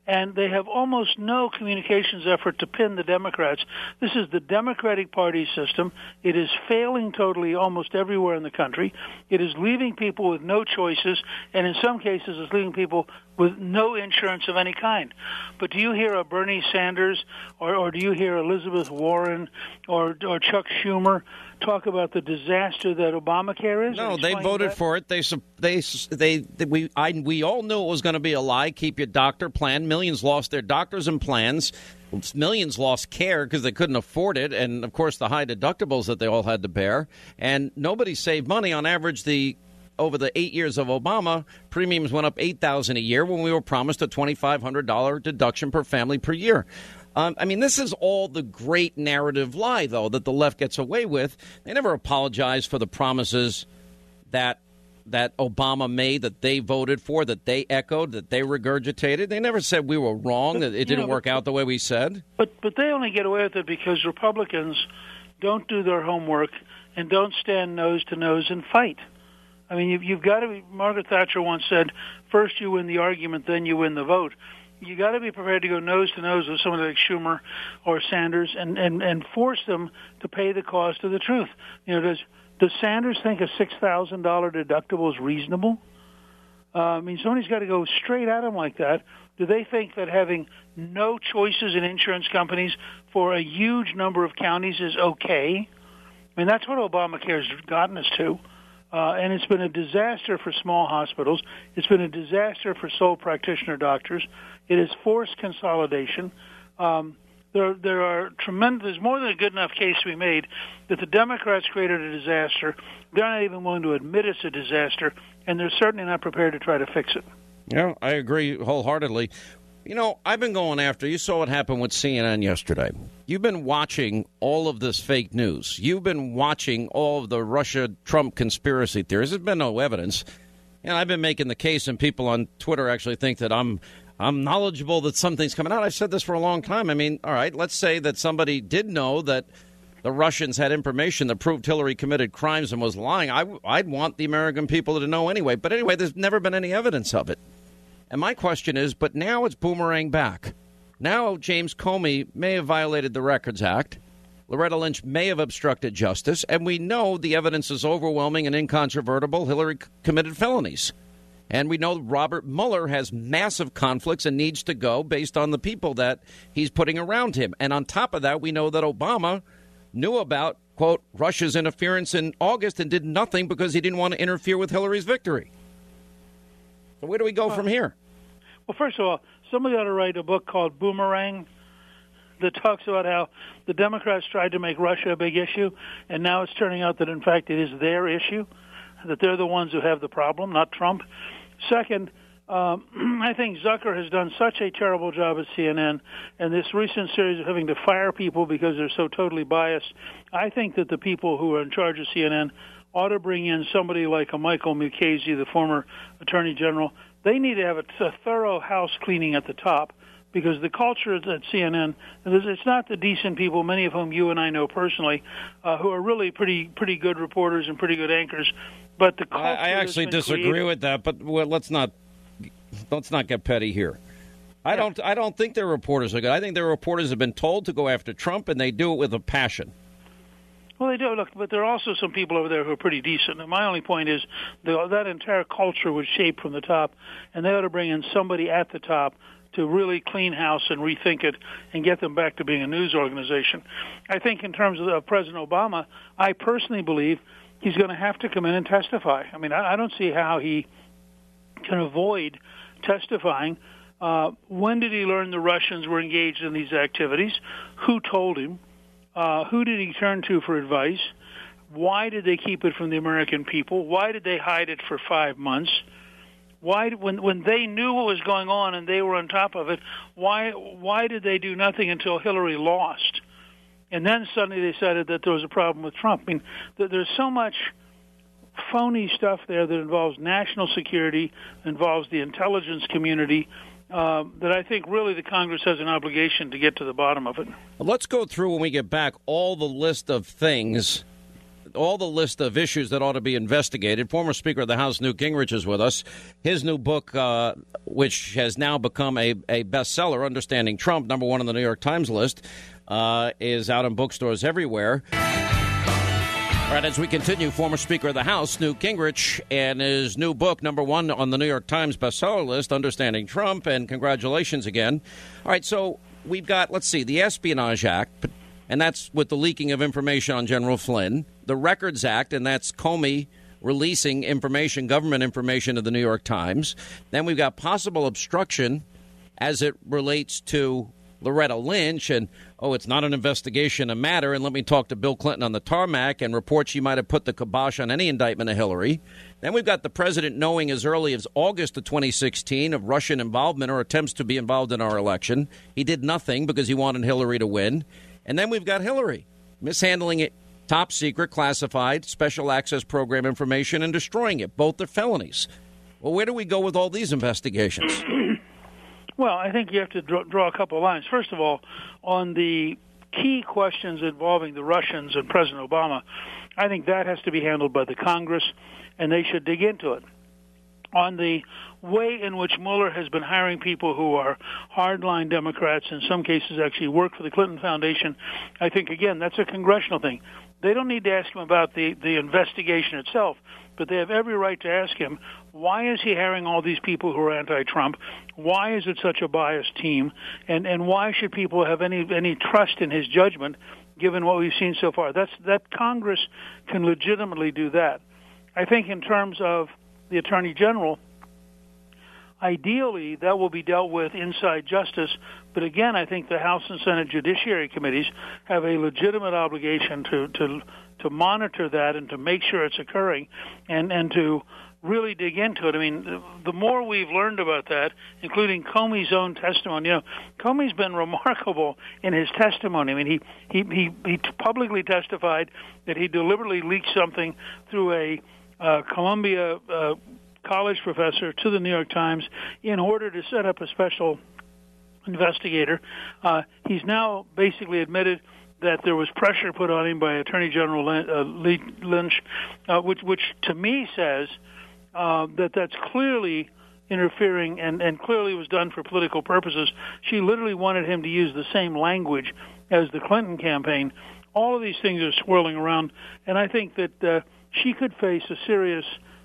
and they have almost no communications effort to pin the Democrats. This is the Democratic Party system. It is failing totally almost everywhere in the country. It is leaving people with no choices, and in some cases it's leaving people with no insurance of any kind. But do you hear a Bernie Sanders or do you hear Elizabeth Warren or Chuck Schumer talk about the disaster that Obamacare is? No, they voted for it. We all knew it was going to be a lie. Keep your doctor plan. Millions lost their doctors and plans. Millions lost care because they couldn't afford it, and of course the high deductibles that they all had to bear. And nobody saved money. On average, over the 8 years of Obama, premiums went up $8,000 a year when we were promised a $2,500 deduction per family per year. I mean, this is all the great narrative lie, though, that the left gets away with. They never apologize for the promises that Obama made, that they voted for, that they echoed, that they regurgitated. They never said we were wrong, that it didn't work out the way we said. But they only get away with it because Republicans don't do their homework and don't stand nose to nose and fight. I mean, you've got to be, Margaret Thatcher once said, first you win the argument, then you win the vote. You got to be prepared to go nose to nose with somebody like Schumer or Sanders and force them to pay the cost of the truth. You know, does Sanders think a $6,000 deductible is reasonable? I mean, somebody's got to go straight at him like that. Do they think that having no choices in insurance companies for a huge number of counties is okay? I mean, that's what Obamacare has gotten us to. And it's been a disaster for small hospitals. It's been a disaster for sole practitioner doctors. It has forced consolidation. There are tremendous. There's more than a good enough case to be made that the Democrats created a disaster. They're not even willing to admit it's a disaster, and they're certainly not prepared to try to fix it. Yeah, I agree wholeheartedly. You know, I've been going after, you saw what happened with CNN yesterday. You've been watching all of this fake news. You've been watching all of the Russia-Trump conspiracy theories. There's been no evidence. And I've been making the case, and people on Twitter actually think that I'm knowledgeable that something's coming out. I've said this for a long time. I mean, all right, let's say that somebody did know that the Russians had information that proved Hillary committed crimes and was lying. I'd want the American people to know anyway. But anyway, there's never been any evidence of it. And my question is, but now it's boomerang back. Now James Comey may have violated the Records Act. Loretta Lynch may have obstructed justice. And we know the evidence is overwhelming and incontrovertible. Hillary committed felonies. And we know Robert Mueller has massive conflicts and needs to go based on the people that he's putting around him. And on top of that, we know that Obama knew about, quote, Russia's interference in August and did nothing because he didn't want to interfere with Hillary's victory. So where do we go from here? Well, first of all, somebody ought to write a book called Boomerang that talks about how the Democrats tried to make Russia a big issue, and now it's turning out that, in fact, it is their issue, that they're the ones who have the problem, not Trump. Second, I think Zucker has done such a terrible job at CNN, and this recent series of having to fire people because they're so totally biased. I think that the people who are in charge of CNN ought to bring in somebody like a Michael Mukasey, the former Attorney General. They need to have a thorough house cleaning at the top, because the culture at CNN, it's not the decent people, many of whom you and I know personally, who are really pretty good reporters and pretty good anchors. But the culture I actually disagree with that, but let's not get petty here. I don't think their reporters are good. I think their reporters have been told to go after Trump, and they do it with a passion. Well, they do. Look, but there are also some people over there who are pretty decent. And my only point is that entire culture was shaped from the top, and they ought to bring in somebody at the top to really clean house and rethink it and get them back to being a news organization. I think in terms of President Obama, I personally believe he's going to have to come in and testify. I mean, I don't see how he can avoid testifying. When did he learn the Russians were engaged in these activities? Who told him? Who did he turn to for advice? Why did they keep it from the American people? Why did they hide it for 5 months? Why, when they knew what was going on and they were on top of it, why did they do nothing until Hillary lost? And then suddenly they decided that there was a problem with Trump. I mean, there's so much phony stuff there that involves national security, involves the intelligence community, that I think really the Congress has an obligation to get to the bottom of it. Let's go through when we get back all the list of things all the list of issues that ought to be investigated. Former Speaker of the House Newt Gingrich is with us. His new book, which has now become a bestseller, Understanding Trump, #1 on the New York Times list, is out in bookstores everywhere. All right, as we continue, former Speaker of the House, Newt Gingrich, and his new book, #1 on the New York Times bestseller list, Understanding Trump, and congratulations again. All right, so we've got, let's see, the Espionage Act, and that's with the leaking of information on General Flynn, the Records Act, and that's Comey releasing information, government information to the New York Times. Then we've got possible obstruction as it relates to Loretta Lynch, and, it's not an investigation, a matter, and let me talk to Bill Clinton on the tarmac and report she might have put the kibosh on any indictment of Hillary. Then we've got the president knowing as early as August of 2016 of Russian involvement or attempts to be involved in our election. He did nothing because he wanted Hillary to win. And then we've got Hillary mishandling it, top secret, classified, special access program information and destroying it. Both are felonies. Well, where do we go with all these investigations? Well, I think you have to draw a couple of lines. First of all, on the key questions involving the Russians and President Obama, I think that has to be handled by the Congress, and they should dig into it. On the way in which Mueller has been hiring people who are hardline Democrats, in some cases actually work for the Clinton Foundation, I think, again, that's a congressional thing. They don't need to ask him about the investigation itself, but they have every right to ask him, why is he hiring all these people who are anti-Trump? Why is it such a biased team? And why should people have any trust in his judgment, given what we've seen so far? That Congress can legitimately do that. I think in terms of the Attorney General, ideally that will be dealt with inside justice. But again, I think the House and Senate Judiciary Committees have a legitimate obligation to monitor that and to make sure it's occurring and to really dig into it. I mean, the more we've learned about that, including Comey's own testimony, Comey's been remarkable in his testimony. I mean, he publicly testified that he deliberately leaked something through a Columbia college professor to the New York Times in order to set up a special investigator. He's now basically admitted that there was pressure put on him by Attorney General Lynch, which to me says that's clearly interfering and clearly was done for political purposes. She literally wanted him to use the same language as the Clinton campaign. All of these things are swirling around, and I think that she could face a serious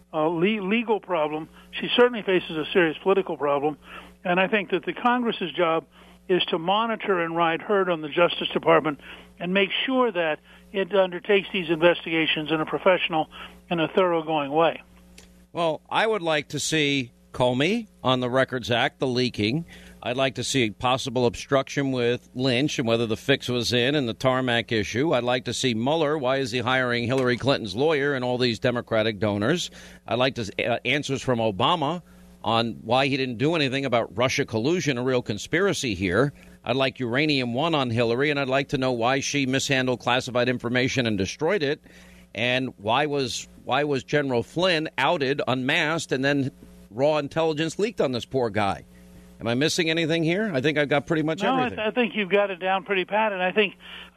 legal problem. She certainly faces a serious political problem, and I think that the Congress's job is to monitor and ride herd on the Justice Department and make sure that it undertakes these investigations in a professional and a thoroughgoing way. Well, I would like to see Comey on the Records Act, the leaking. I'd like to see possible obstruction with Lynch and whether the fix was in and the tarmac issue. I'd like to see Mueller. Why is he hiring Hillary Clinton's lawyer and all these Democratic donors? I'd like to answers from Obama on why he didn't do anything about Russia collusion, a real conspiracy here. I'd like Uranium One on Hillary, and I'd like to know why she mishandled classified information and destroyed it, and why was General Flynn outed, unmasked, and then raw intelligence leaked on this poor guy. Am I missing anything here? I think I've got pretty much everything. I think you've got it down pretty pat, and I think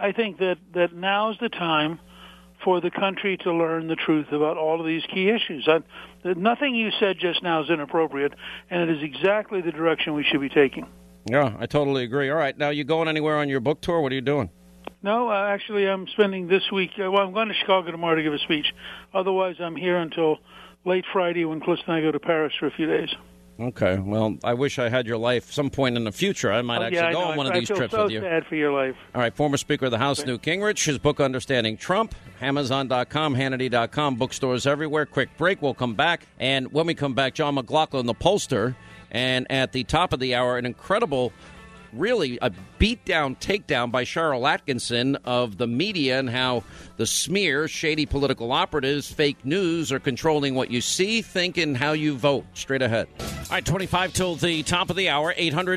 that now's the time for the country to learn the truth about all of these key issues. Nothing you said just now is inappropriate, and it is exactly the direction we should be taking. Yeah, I totally agree. All right, now you going anywhere on your book tour? What are you doing? No, actually, I'm spending this week. I'm going to Chicago tomorrow to give a speech. Otherwise, I'm here until late Friday when Cliff and I go to Paris for a few days. Okay. Well, I wish I had your life some point in the future. I might actually go on one of these trips with you. I feel so sad for your life. All right. Former Speaker of the House, Newt Gingrich, his book, Understanding Trump, Amazon.com, Hannity.com, bookstores everywhere. Quick break. We'll come back. And when we come back, John McLaughlin, the pollster. And at the top of the hour, an incredible, really a beat-down, takedown by Sharyl Attkisson of the media and how the smear, shady political operatives, fake news are controlling what you see, think, and how you vote. Straight ahead. All right, 25 till the top of the hour,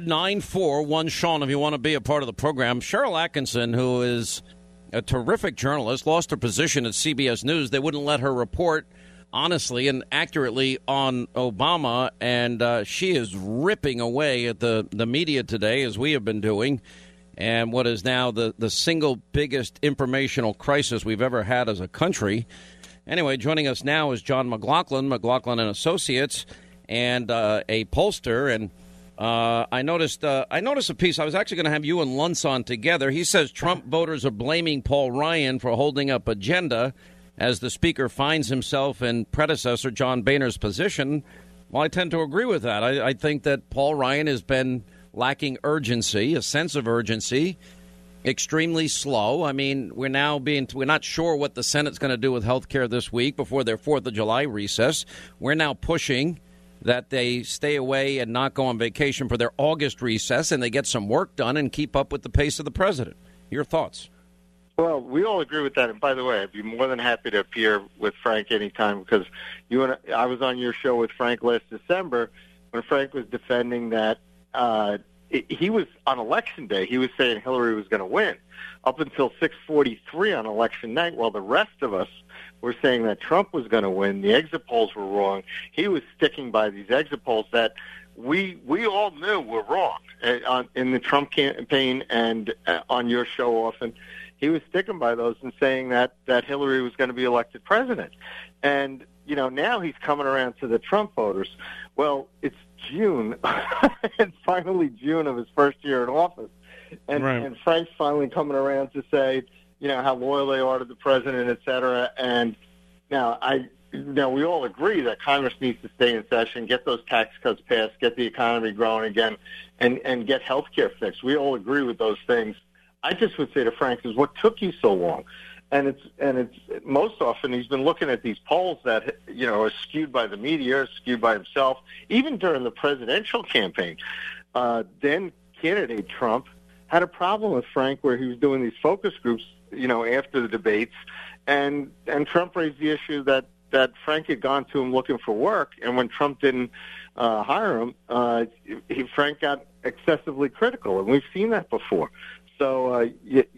800-941-SEAN if you want to be a part of the program. Sharyl Attkisson, who is a terrific journalist, lost her position at CBS News. They wouldn't let her report honestly and accurately on Obama, and she is ripping away at the media today, as we have been doing. and what is now the single biggest informational crisis we've ever had as a country. Anyway, joining us now is John McLaughlin, McLaughlin and Associates, and a pollster. And I noticed a piece. I was actually going to have you and Luntz on together. He says Trump voters are blaming Paul Ryan for holding up agenda as the speaker finds himself in predecessor John Boehner's position. Well, I tend to agree with that. I think that Paul Ryan has been lacking urgency, a sense of urgency, extremely slow. I mean, we're not sure what the Senate's going to do with health care this week before their 4th of July recess. We're now pushing that they stay away and not go on vacation for their August recess, and they get some work done and keep up with the pace of the president. Your thoughts? Well, we all agree with that. And by the way, I'd be more than happy to appear with Frank anytime, because I was on your show with Frank last December when Frank was defending that he was on Election Day. He was saying Hillary was going to win up until 6:43 on Election night, while the rest of us were saying that Trump was going to win. The exit polls were wrong. He was sticking by these exit polls that we all knew were wrong in the Trump campaign and on your show often. He was sticking by those and saying that Hillary was going to be elected president. And, now he's coming around to the Trump voters. Well, it's June, and finally June of his first year in office. And Frank's finally coming around to say, how loyal they are to the president, et cetera. And now we all agree that Congress needs to stay in session, get those tax cuts passed, get the economy growing again, and get health care fixed. We all agree with those things. I just would say to Frank, is what took you so long? And it's most often he's been looking at these polls that are skewed by the media, skewed by himself. Even during the presidential campaign, then candidate Trump had a problem with Frank where he was doing these focus groups, after the debates, and Trump raised the issue that Frank had gone to him looking for work, and when Trump didn't hire him, Frank got excessively critical, and we've seen that before. So, I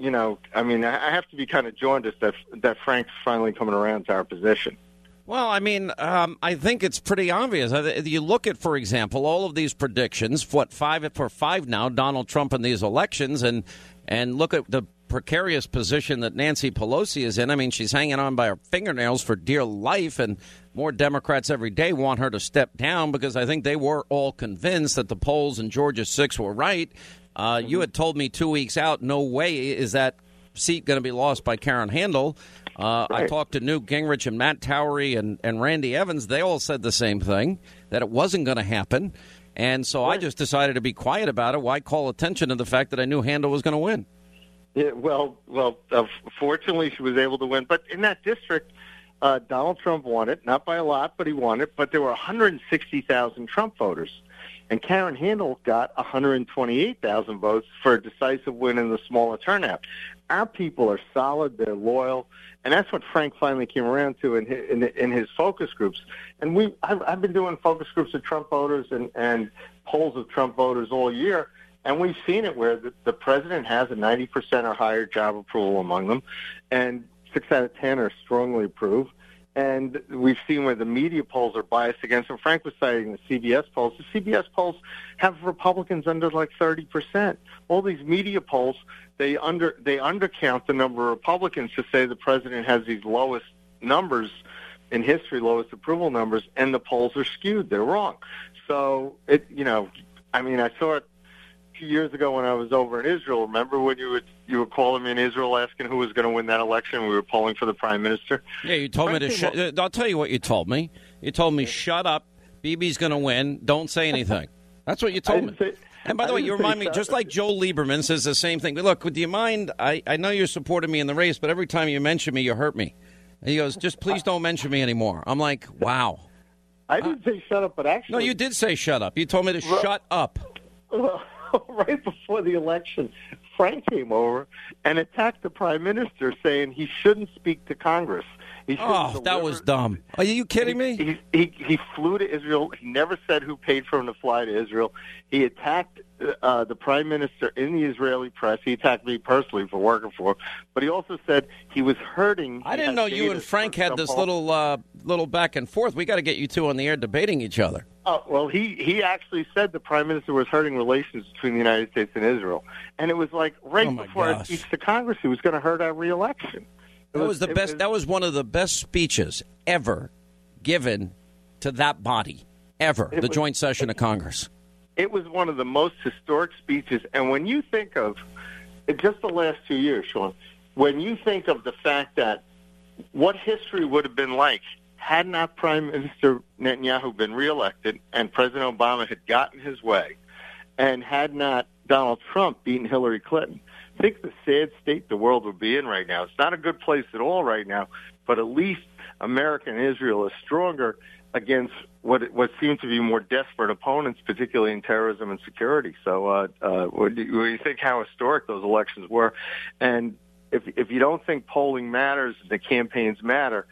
have to be kind of jaundiced that Frank's finally coming around to our position. Well, I think it's pretty obvious. You look at, for example, all of these predictions, 5 for 5 now, Donald Trump in these elections, and look at the precarious position that Nancy Pelosi is in. She's hanging on by her fingernails for dear life, and more Democrats every day want her to step down because I think they were all convinced that the polls in Georgia 6 were right. You had told me 2 weeks out, no way is that seat going to be lost by Karen Handel. I talked to Newt Gingrich and Matt Towery and Randy Evans. They all said the same thing, that it wasn't going to happen. And so I just decided to be quiet about it. Why call attention to the fact that I knew Handel was going to win? Yeah, well, fortunately she was able to win. But in that district, Donald Trump won it, not by a lot, but he won it. But there were 160,000 Trump voters. And Karen Handel got 128,000 votes for a decisive win in the smaller turnout. Our people are solid, they're loyal, and that's what Frank finally came around to in his focus groups. And I've been doing focus groups of Trump voters and polls of Trump voters all year, and we've seen it where the president has a 90% or higher job approval among them, and 6 out of 10 are strongly approved. And we've seen where the media polls are biased against him. Frank was citing the CBS polls. The CBS polls have Republicans under like 30%. All these media polls, they undercount the number of Republicans to say the president has these lowest numbers in history, lowest approval numbers, and the polls are skewed. They're wrong. So, I saw it a few years ago when I was over in Israel. Remember when you were calling me in Israel asking who was going to win that election? We were polling for the prime minister. Yeah, you told me to I'll tell you what you told me. You told me, shut up, Bibi's going to win, don't say anything. That's what you told me. And by the way, you remind me, just like Joe Lieberman says the same thing. But look, do you mind, I know you supported me in the race, but every time you mention me, you hurt me. And he goes, just please don't mention me anymore. I'm like, wow. I didn't say shut up, but actually... No, you did say shut up. You told me to shut up. Right before the election, Frank came over and attacked the prime minister, saying he shouldn't speak to Congress. That was dumb. Are you kidding me? He flew to Israel. He never said who paid for him to fly to Israel. He attacked the prime minister in the Israeli press. He attacked me personally for working for him, but he also said he was hurting. I didn't know you and Frank had this little back and forth. We got to get you two on the air debating each other. Well, he actually said the prime minister was hurting relations between the United States and Israel, and it was like before our speech to Congress, he was going to hurt our reelection. That was the best. That was one of the best speeches ever given to that body ever. The joint session of Congress. It was one of the most historic speeches, and when you think of just the last 2 years, Sean, when you think of the fact that what history would have been like had not Prime Minister Netanyahu been reelected and President Obama had gotten his way, and had not Donald Trump beaten Hillary Clinton, think the sad state the world would be in right now. It's not a good place at all right now, but at least America and Israel is stronger against what seem to be more desperate opponents, particularly in terrorism and security. So when you think how historic those elections were, and if you don't think polling matters, the campaigns matter,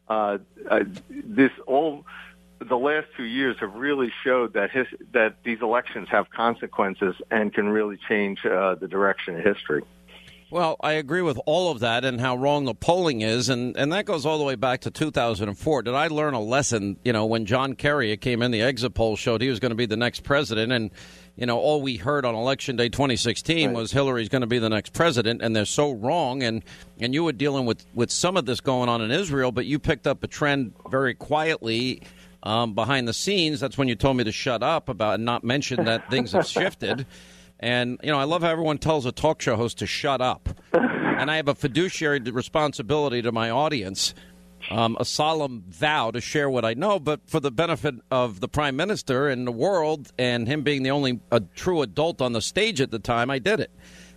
the last 2 years have really showed that these elections have consequences and can really change the direction of history. Well, I agree with all of that and how wrong the polling is, and that goes all the way back to 2004. Did I learn a lesson, when John Kerry came in, the exit poll showed he was going to be the next president, and, all we heard on Election Day 2016 was Hillary's going to be the next president, and they're so wrong, and you were dealing with some of this going on in Israel, but you picked up a trend very quietly behind the scenes. That's when you told me to shut up about and not mention that things have shifted. And, I love how everyone tells a talk show host to shut up. And I have a fiduciary responsibility to my audience, a solemn vow to share what I know. But for the benefit of the prime minister and the world and him being the only true adult on the stage at the time, I did it.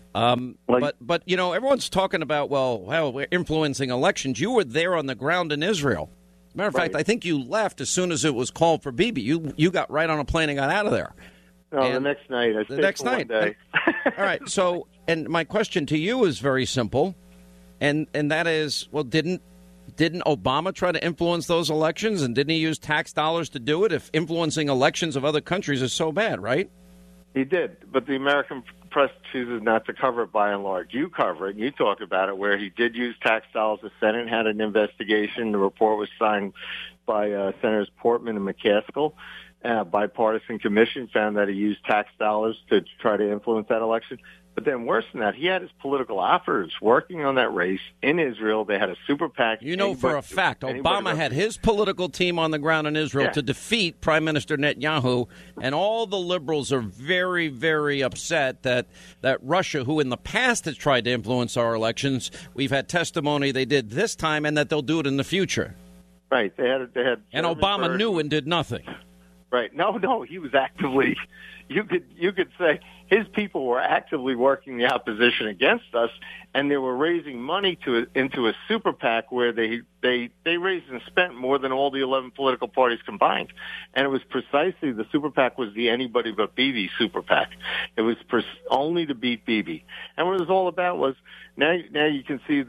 But everyone's talking about, we're influencing elections. You were there on the ground in Israel. Matter of fact, I think you left as soon as it was called for Bibi. You got right on a plane and got out of there. No, the next night. The next night. All right. So, and my question to you is very simple, and that is, didn't Obama try to influence those elections, and didn't he use tax dollars to do it? If influencing elections of other countries is so bad, right? He did, but the American press chooses not to cover it by and large. You cover it, and you talk about it, where he did use tax dollars. The Senate had an investigation. The report was signed by Senators Portman and McCaskill. Bipartisan commission found that he used tax dollars to try to influence that election. But then worse than that, he had his political operatives working on that race in Israel. They had a super PAC. For a fact, Obama had his political team on the ground in Israel to defeat Prime Minister Netanyahu, and all the liberals are very, very upset that Russia, who in the past has tried to influence our elections, we've had testimony they did this time and that they'll do it in the future. Right. They had. And Obama knew and did nothing. Right. No, he was actively, you could say his people were actively working the opposition against us, and they were raising money into a super PAC where they raised and spent more than all the 11 political parties combined. And it was precisely, the super PAC was the anybody but Bibi super PAC. It was only to beat Bibi. And what it was all about was, now you can see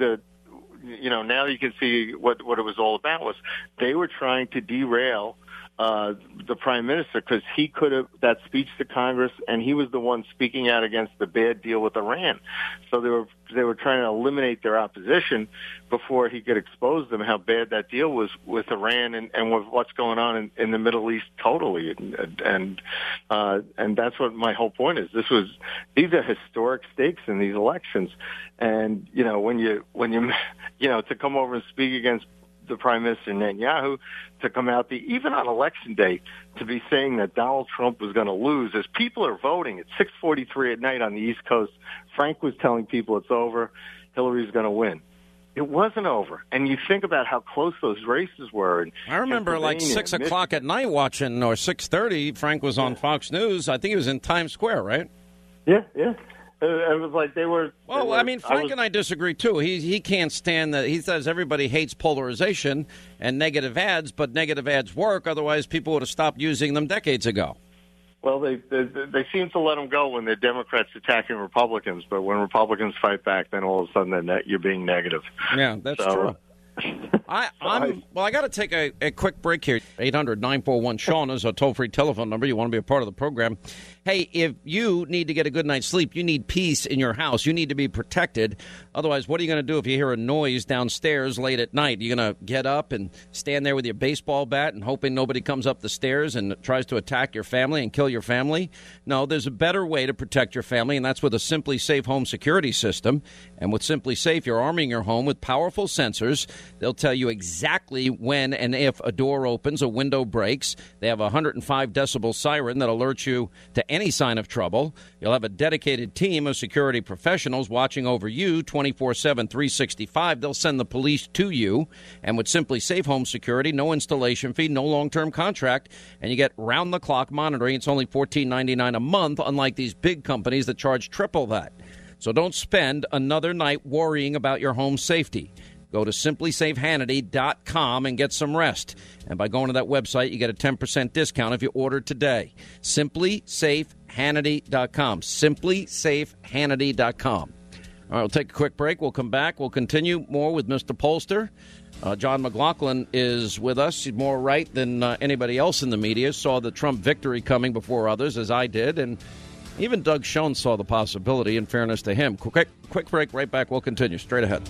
now you can see what it was all about was they were trying to derail the prime minister, because he could have that speech to Congress, and he was the one speaking out against the bad deal with Iran. So they were trying to eliminate their opposition before he could expose them how bad that deal was with Iran and with what's going on in the Middle East totally. And that's what my whole point is. These are historic stakes in these elections, and when you to come over and speak against the Prime Minister Netanyahu, to come out even on Election Day to be saying that Donald Trump was going to lose as people are voting at 6:43 at night on the East Coast. Frank was telling people it's over. Hillary's going to win. It wasn't over. And you think about how close those races were. I remember like 6 o'clock at night watching, or 6:30, Frank was on Fox News. I think he was in Times Square, right? Yeah. It was like they were. Well, I mean, Frank and I disagree too. He can't stand that. He says everybody hates polarization and negative ads, but negative ads work. Otherwise, people would have stopped using them decades ago. Well, they seem to let them go when they're Democrats attacking Republicans, but when Republicans fight back, then all of a sudden you're being negative. Yeah, that's true. I got to take a quick break here. 800-941-SEAN is our toll-free telephone number. You want to be a part of the program. Hey, if you need to get a good night's sleep, you need peace in your house. You need to be protected. Otherwise, what are you going to do if you hear a noise downstairs late at night? You're going to get up and stand there with your baseball bat and hoping nobody comes up the stairs and tries to attack your family and kill your family? No, there's a better way to protect your family, and that's with a Simply Safe home security system. And with Simply Safe, you're arming your home with powerful sensors. They'll tell you exactly when and if a door opens, a window breaks. They have a 105 decibel siren that alerts you to any sign of trouble. You'll have a dedicated team of security professionals watching over you 24/7, 365. They'll send the police to you. And with Simply Safe home security, no installation fee, no long-term contract, and you get round-the-clock monitoring. It's only $14.99 a month, unlike these big companies that charge triple that. So don't spend another night worrying about your home safety. Go to simplysafehannity.com and get some rest. And by going to that website, you get a 10% discount if you order today. Simplysafehannity.com. Simplysafehannity.com. All right, we'll take a quick break. We'll come back. We'll continue more with Mr. Pollster. John McLaughlin is with us. He's more right than anybody else in the media. Saw the Trump victory coming before others, as I did. And even Doug Schoen saw the possibility, in fairness to him. Quick break. Right back. We'll continue. Straight ahead.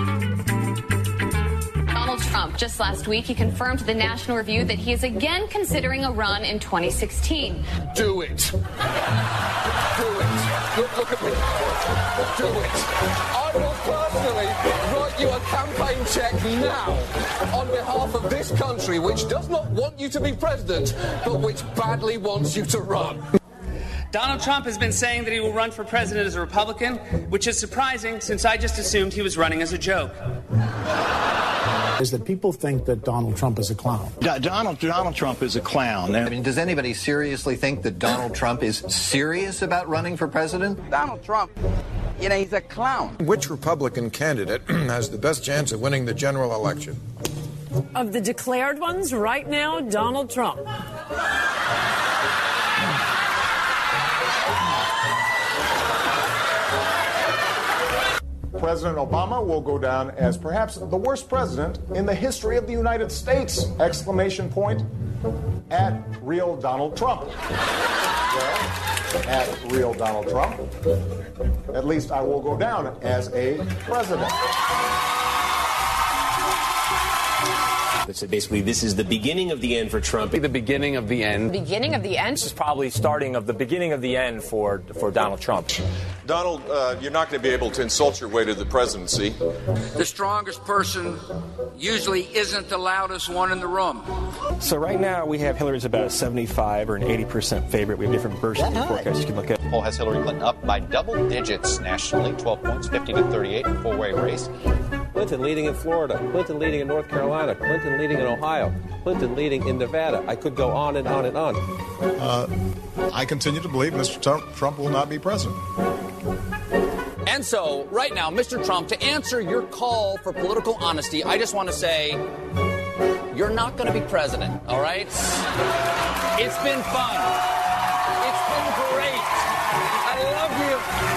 Donald Trump, just last week, he confirmed to the National Review that he is again considering a run in 2016. Do it. Do it. Look at me. Do it. I will personally write you a campaign check now on behalf of this country, which does not want you to be president, but which badly wants you to run. Donald Trump has been saying that he will run for president as a Republican, which is surprising since I just assumed he was running as a joke. Is that people think that Donald Trump is a clown. Donald Trump is a clown. I mean, does anybody seriously think that Donald Trump is serious about running for president? Donald Trump, he's a clown. Which Republican candidate has the best chance of winning the general election? Of the declared ones right now, Donald Trump. President Obama will go down as perhaps the worst president in the history of the United States! Exclamation point. At real Donald Trump. Well, at real Donald Trump. At least I will go down as a president. So basically, this is the beginning of the end for Trump. The beginning of the end. Beginning of the end? This is probably starting of the beginning of the end for Donald Trump. Donald, you're not going to be able to insult your way to the presidency. The strongest person usually isn't the loudest one in the room. So right now, we have Hillary's about a 75 or an 80% favorite. We have different versions of the forecast you can look at. Poll has Hillary Clinton up by double digits nationally, 12 points, 50-38, a four-way race. Clinton leading in Florida, Clinton leading in North Carolina, Clinton leading in Ohio, Clinton leading in Nevada. I could go on and on and on. I continue to believe Mr. Trump will not be president. And so, right now, Mr. Trump, to answer your call for political honesty, I just want to say, you're not going to be president, all right? It's been fun. It's been great. I love you.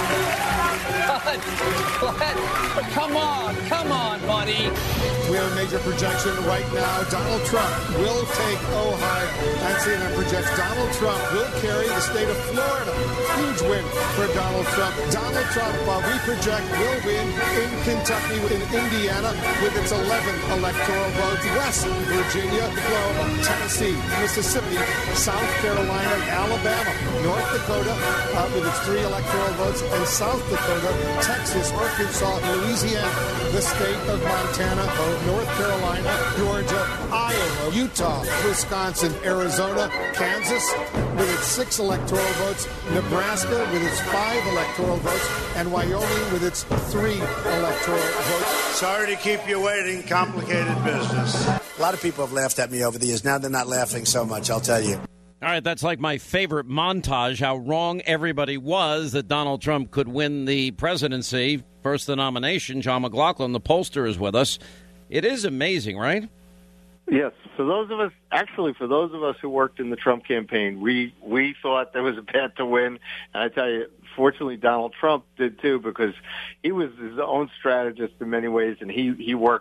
But come on, buddy. We have a major projection right now. Donald Trump will take Ohio. And CNN projects Donald Trump will carry the state of Florida. Huge win for Donald Trump. Donald Trump, we project, will win in Kentucky, in Indiana, with its 11 electoral votes. West Virginia, Tennessee, Mississippi, South Carolina, Alabama, North Dakota, with its 3 electoral votes, and South Dakota, Texas, Arkansas, Louisiana, the state of Montana, North Carolina, Georgia, Iowa, Utah, Wisconsin, Arizona, Kansas with its 6 electoral votes, Nebraska with its 5 electoral votes, and Wyoming with its 3 electoral votes. Sorry to keep you waiting. Complicated business. A lot of people have laughed at me over the years. Now they're not laughing so much, I'll tell you. All right, that's like my favorite montage, how wrong everybody was that Donald Trump could win the presidency. First the nomination, John McLaughlin, the pollster, is with us. It is amazing, right? Yes. For those of us who worked in the Trump campaign, we thought there was a path to win. And I tell you, fortunately, Donald Trump did too, because he was his own strategist in many ways, and he worked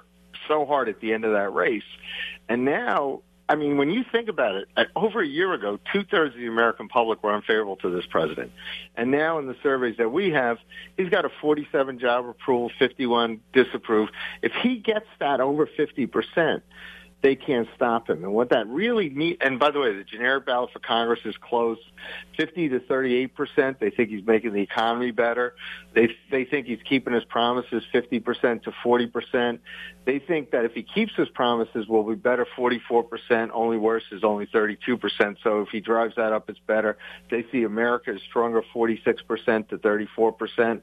so hard at the end of that race. And now, I mean, when you think about it, over a year ago, 2/3 of the American public were unfavorable to this president. And now in the surveys that we have, he's got a 47 job approval, 51 disapprove. If he gets that over 50%, they can't stop him. And what that really means, and by the way, the generic ballot for Congress is close, 50 to 38%. They think he's making the economy better. They think he's keeping his promises 50% to 40%. They think that if he keeps his promises, we'll be better 44%. Only worse is only 32%. So if he drives that up, it's better. They see America is stronger 46% to 34%.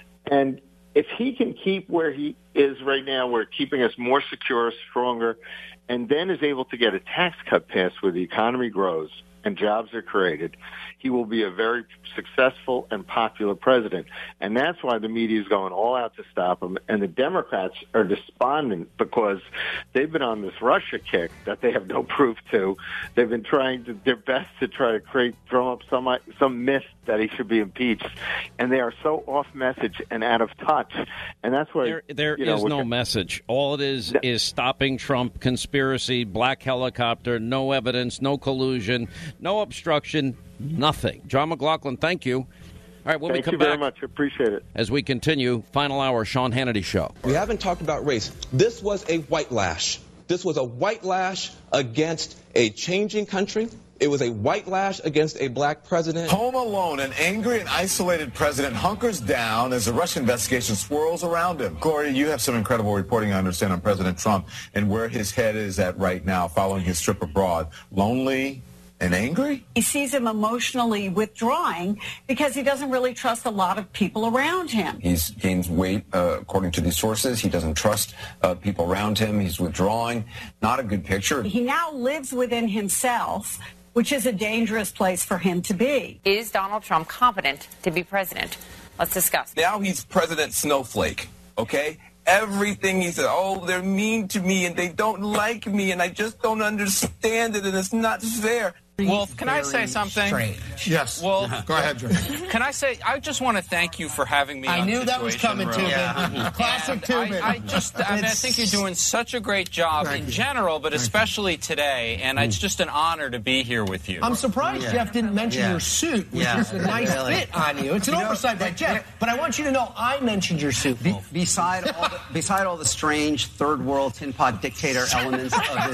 And if he can keep where he is right now, we're keeping us more secure, stronger, and then is able to get a tax cut passed where the economy grows and jobs are created, he will be a very successful and popular president. And that's why the media is going all out to stop him. And the Democrats are despondent because they've been on this Russia kick that they have no proof to. They've been trying their best to try to drum up some myth that he should be impeached. And they are so off message and out of touch. And that's why there is no message. All it is stopping Trump, conspiracy, black helicopter, no evidence, no collusion, no obstruction, nothing. John McLaughlin, thank you. All right, when we come back, very much. Appreciate it. As we continue, final hour, Sean Hannity Show. We haven't talked about race. This was a white lash. This was a white lash against a changing country. It was a white lash against a black president. Home alone, an angry and isolated president hunkers down as the Russia investigation swirls around him. Gloria, you have some incredible reporting, I understand, on President Trump and where his head is at right now following his trip abroad. Lonely and angry? He sees him emotionally withdrawing because he doesn't really trust a lot of people around him. He's gained weight, according to these sources. He doesn't trust people around him. He's withdrawing. Not a good picture. He now lives within himself, which is a dangerous place for him to be. Is Donald Trump competent to be president? Let's discuss. Now he's President Snowflake, okay? Everything he said, oh, they're mean to me and they don't like me and I just don't understand it and it's not fair. Wolf, can I say something? Strange. Yes. Wolf, go ahead, Drew. Can I say, I just want to thank you for having me on I knew that was coming, Tubin. Yeah. Classic Tubin. I think you're doing such a great job in general, but especially today, and it's just an honor to be here with you. I'm surprised Jeff didn't mention your suit, which is a nice fit on you. It's an oversight by Jeff, but I want you to know I mentioned your suit, Wolf. Beside all the strange third world tin pot dictator elements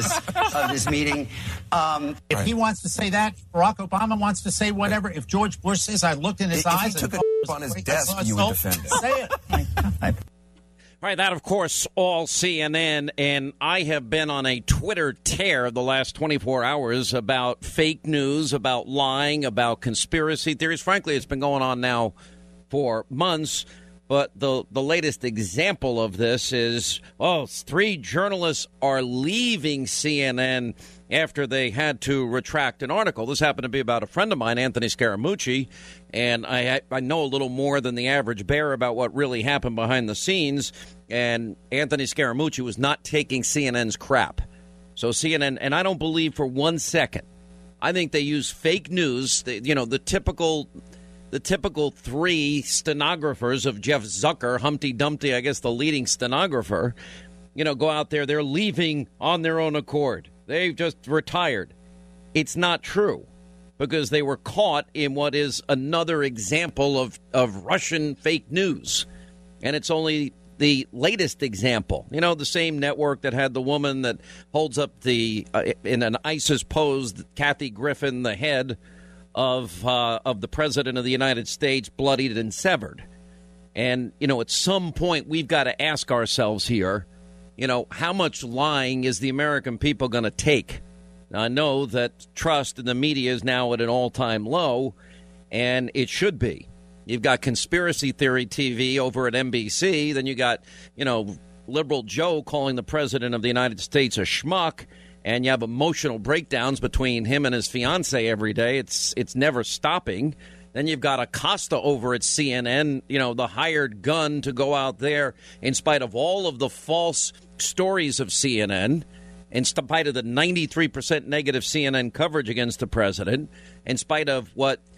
of this meeting, if he wants to say that, Barack Obama wants to say whatever. If George Bush says, I looked in his eyes. If he took a on his desk, you would defend it. Say it. All right, that, of course, all CNN, and I have been on a Twitter tear the last 24 hours about fake news, about lying, about conspiracy theories. Frankly, it's been going on now for months. But the latest example of this is, 3 journalists are leaving CNN after they had to retract an article. This happened to be about a friend of mine, Anthony Scaramucci, and I know a little more than the average bear about what really happened behind the scenes, and Anthony Scaramucci was not taking CNN's crap. So CNN, and I don't believe for 1 second, I think they use fake news, the typical 3 stenographers of Jeff Zucker, Humpty Dumpty, I guess the leading stenographer, go out there. They're leaving on their own accord. They've just retired. It's not true because they were caught in what is another example of Russian fake news. And it's only the latest example. The same network that had the woman that holds up in an ISIS pose, Kathy Griffin, the head of the president of the United States, bloodied and severed. And, at some point we've got to ask ourselves here, how much lying is the American people going to take? Now, I know that trust in the media is now at an all-time low, and it should be. You've got conspiracy theory TV over at NBC. Then you got, liberal Joe calling the president of the United States a schmuck. And you have emotional breakdowns between him and his fiancée every day. It's never stopping. Then you've got Acosta over at CNN, the hired gun to go out there in spite of all of the false stories of CNN, in spite of the 93% negative CNN coverage against the president, in spite of what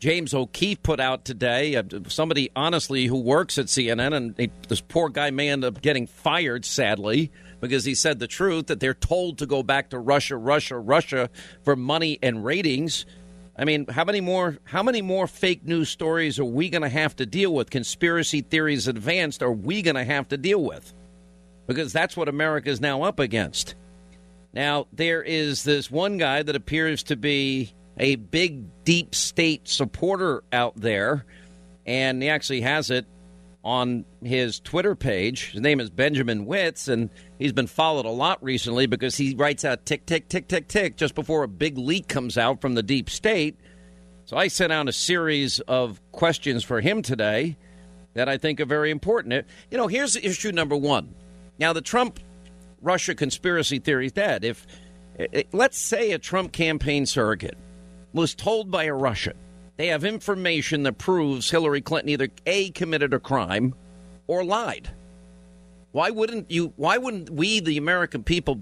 James O'Keefe put out today, somebody honestly who works at CNN, and this poor guy may end up getting fired, sadly, because he said the truth, that they're told to go back to Russia for money and ratings. I mean, how many more fake news stories are we going to have to deal with? Conspiracy theories advanced are we going to have to deal with? Because that's what America is now up against. Now, there is this one guy that appears to be a big deep state supporter out there, and he actually has it on his Twitter page. His name is Benjamin Witz, and he's been followed a lot recently because he writes out tick, tick, tick, tick, tick just before a big leak comes out from the deep state. So I sent out a series of questions for him today that I think are very important. You know, here's issue number one. Now, the Trump-Russia conspiracy theory is dead. Let's say a Trump campaign surrogate was told by a Russian they have information that proves Hillary Clinton either A, committed a crime or lied. Why wouldn't we, the American people,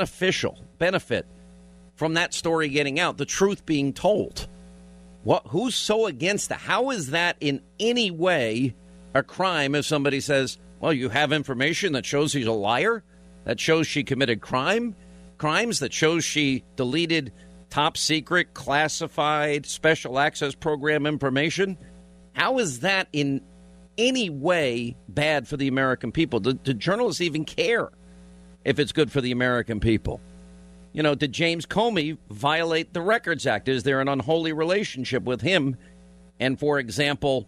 benefit from that story getting out, the truth being told? Who's so against that? How is that in any way a crime if somebody says, well, you have information that shows she's a liar, that shows she committed crimes, that shows she deleted top secret, classified, special access program information? How is that in any way bad for the American people? Do journalists even care if it's good for the American people? You know, did James Comey violate the Records Act? Is there an unholy relationship with him and, for example,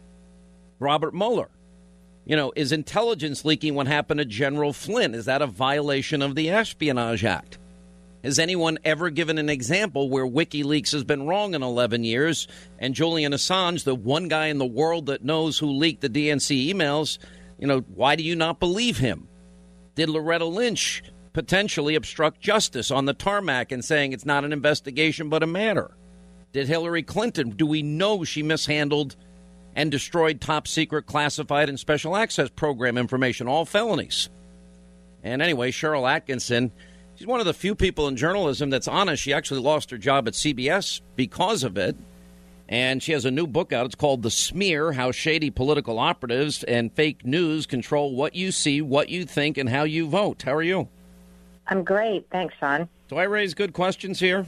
Robert Mueller? You know, is intelligence leaking what happened to General Flynn? Is that a violation of the Espionage Act? Has anyone ever given an example where WikiLeaks has been wrong in 11 years and Julian Assange, the one guy in the world that knows who leaked the DNC emails, you know, why do you not believe him? Did Loretta Lynch potentially obstruct justice on the tarmac and saying it's not an investigation but a matter? Did Hillary Clinton, do we know she mishandled and destroyed top secret, classified, and special access program information, all felonies? And anyway, Cheryl Atkinson, she's one of the few people in journalism that's honest. She actually lost her job at CBS because of it. And she has a new book out. It's called The Smear, How Shady Political Operatives and Fake News Control What You See, What You Think, and How You Vote. How are you? I'm great. Thanks, Sean. Do I raise good questions here?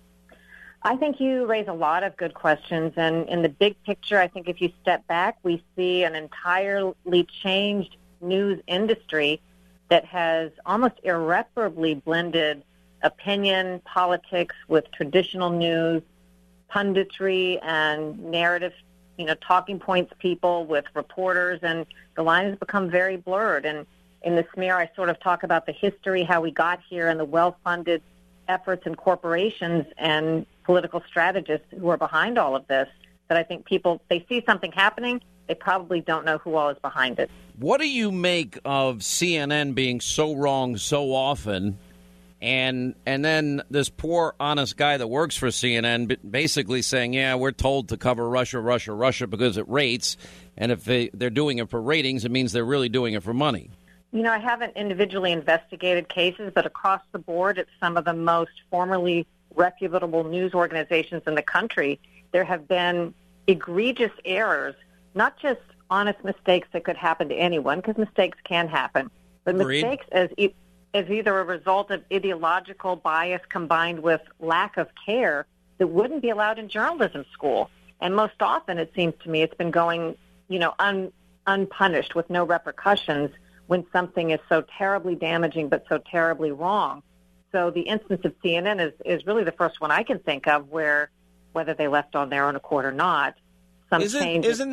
I think you raise a lot of good questions. And in the big picture, I think if you step back, we see an entirely changed news industry that has almost irreparably blended opinion, politics with traditional news, punditry and narrative, talking points people with reporters, and the line has become very blurred. And in The Smear, I sort of talk about the history, how we got here, and the well-funded efforts and corporations and political strategists who are behind all of this, that I think people, they see something happening, they probably don't know who all is behind it. What do you make of CNN being so wrong so often, and then this poor, honest guy that works for CNN basically saying, yeah, we're told to cover Russia because it rates, and if they're doing it for ratings, it means they're really doing it for money? I haven't individually investigated cases, but across the board, at some of the most formerly reputable news organizations in the country, there have been egregious errors, not just honest mistakes that could happen to anyone, because mistakes can happen, but Agreed. Mistakes as either a result of ideological bias combined with lack of care that wouldn't be allowed in journalism school. And most often, it seems to me, it's been going, unpunished with no repercussions when something is so terribly damaging but so terribly wrong. So the instance of CNN is really the first one I can think of where, whether they left on their own accord or not, Isn't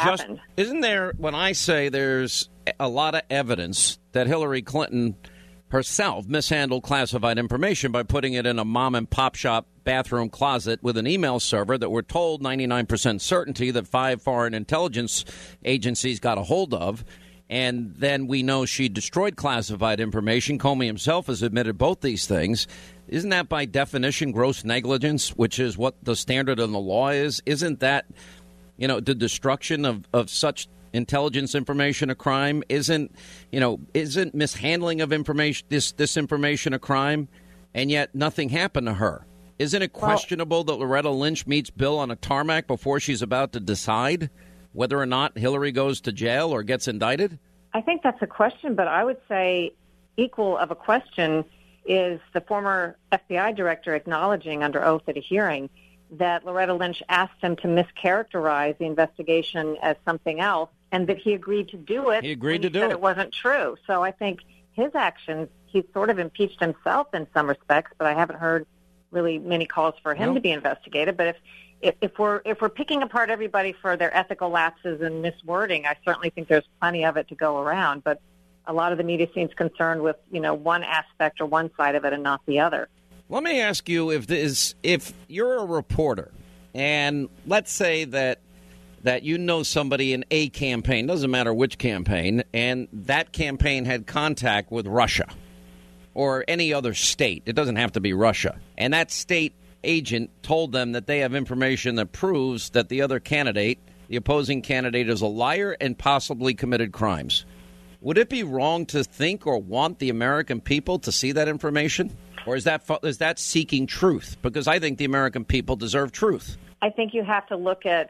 there, when I say there's a lot of evidence that Hillary Clinton herself mishandled classified information by putting it in a mom and pop shop bathroom closet with an email server that we're told 99% certainty that 5 foreign intelligence agencies got a hold of, and then we know she destroyed classified information. Comey himself has admitted both these things. Isn't that by definition gross negligence, which is what the standard in the law is? Isn't that the destruction of such intelligence information a crime? Isn't mishandling of information, this information a crime? And yet nothing happened to her. Isn't it questionable that Loretta Lynch meets Bill on a tarmac before she's about to decide whether or not Hillary goes to jail or gets indicted? I think that's a question, but I would say equal of a question is the former FBI director acknowledging under oath at a hearing that Loretta Lynch asked him to mischaracterize the investigation as something else, and that he agreed to do it. He agreed to do it. It Wasn't true. So I think his actions, he's sort of impeached himself in some respects, but I haven't heard really many calls for him to be investigated. But if we're picking apart everybody for their ethical lapses and miswording, I certainly think there's plenty of it to go around. But a lot of the media seems concerned with, one aspect or one side of it and not the other. Let me ask you, if you're a reporter, and let's say that you know somebody in a campaign, doesn't matter which campaign, and that campaign had contact with Russia or any other state. It doesn't have to be Russia. And that state agent told them that they have information that proves that the other candidate, the opposing candidate, is a liar and possibly committed crimes. Would it be wrong to think or want the American people to see that information? Or is that seeking truth? Because I think the American people deserve truth. I think you have to look at,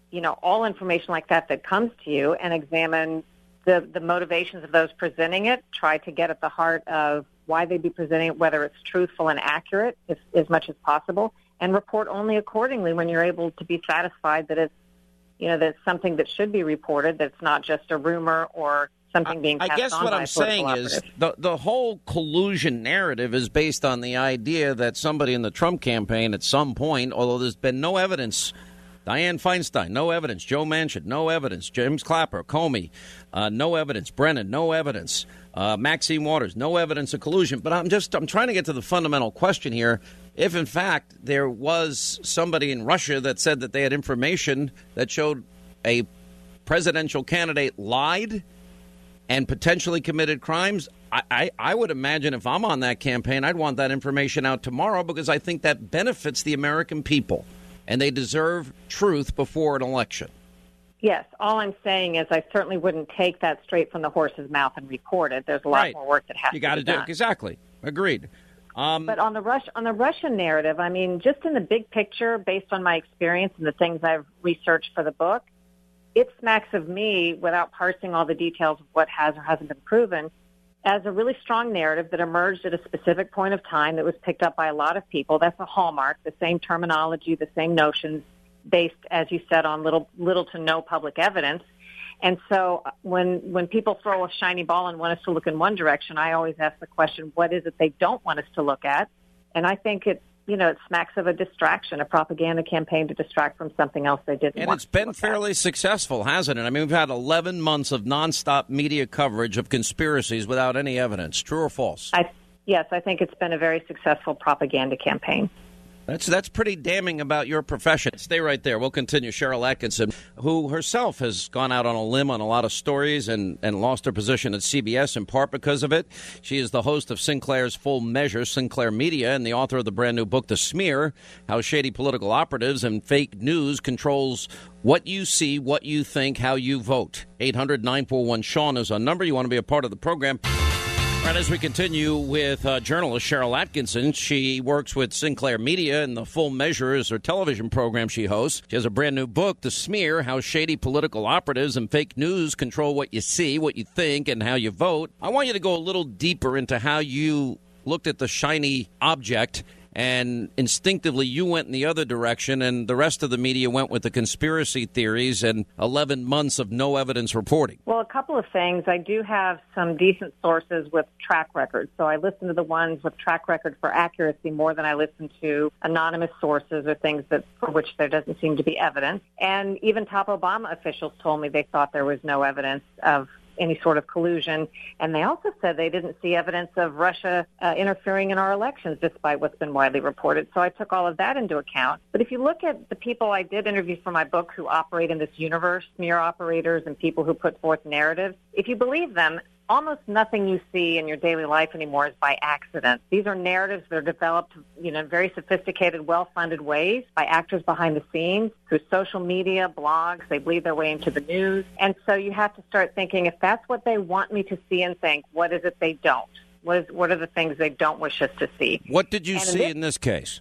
all information like that comes to you and examine the motivations of those presenting it, try to get at the heart of why they'd be presenting it, whether it's truthful and accurate as much as possible, and report only accordingly when you're able to be satisfied that it's, that it's something that should be reported, that it's not just a rumor or something being passed on. I guess what I'm saying is the whole collusion narrative is based on the idea that somebody in the Trump campaign at some point, although there's been no evidence, Dianne Feinstein, no evidence, Joe Manchin, no evidence, James Clapper, Comey, no evidence, Brennan, no evidence, Maxine Waters, no evidence of collusion. But I'm trying to get to the fundamental question here. If, in fact, there was somebody in Russia that said that they had information that showed a presidential candidate lied and potentially committed crimes, I would imagine if I'm on that campaign, I'd want that information out tomorrow because I think that benefits the American people, and they deserve truth before an election. Yes, all I'm saying is I certainly wouldn't take that straight from the horse's mouth and report it. There's a lot more work that has to be done. You got to do it. Exactly. Agreed. But on the Russian narrative, I mean, just in the big picture, based on my experience and the things I've researched for the book, it smacks of me, without parsing all the details of what has or hasn't been proven, as a really strong narrative that emerged at a specific point of time that was picked up by a lot of people. That's a hallmark, the same terminology, the same notions, based, as you said, on little to no public evidence. And so when people throw a shiny ball and want us to look in one direction, I always ask the question, what is it they don't want us to look at? And I think it smacks of a distraction, a propaganda campaign to distract from something else they didn't want. And it's been fairly successful, hasn't it? I mean, we've had 11 months of nonstop media coverage of conspiracies without any evidence. True or false? Yes, I think it's been a very successful propaganda campaign. That's pretty damning about your profession. Stay right there. We'll continue. Sharyl Attkisson, who herself has gone out on a limb on a lot of stories and lost her position at CBS in part because of it. She is the host of Sinclair's Full Measure, Sinclair Media, and the author of the brand new book, The Smear, How Shady Political Operatives and Fake News Controls What You See, What You Think, How You Vote. 800-941-SEAN is our number. You want to be a part of the program. Right, as we continue with journalist Sharyl Attkisson, she works with Sinclair Media, and The Full Measure is her television program she hosts. She has a brand new book, The Smear, How Shady Political Operatives and Fake News Control What You See, What You Think, and How You Vote. I want you to go a little deeper into how you looked at the shiny object and instinctively you went in the other direction, and the rest of the media went with the conspiracy theories and 11 months of no evidence reporting. Well, a couple of things. I do have some decent sources with track records, so I listen to the ones with track record for accuracy more than I listen to anonymous sources or things for which there doesn't seem to be evidence. And even top Obama officials told me they thought there was no evidence of any sort of collusion. And they also said they didn't see evidence of Russia interfering in our elections, despite what's been widely reported. So I took all of that into account. But if you look at the people I did interview for my book who operate in this universe, smear operators and people who put forth narratives, if you believe them, almost nothing you see in your daily life anymore is by accident. These are narratives that are developed, in very sophisticated, well-funded ways by actors behind the scenes through social media, blogs. They bleed their way into the news. And so you have to start thinking, if that's what they want me to see and think, what is it they don't? What are the things they don't wish us to see? What did you see in this case?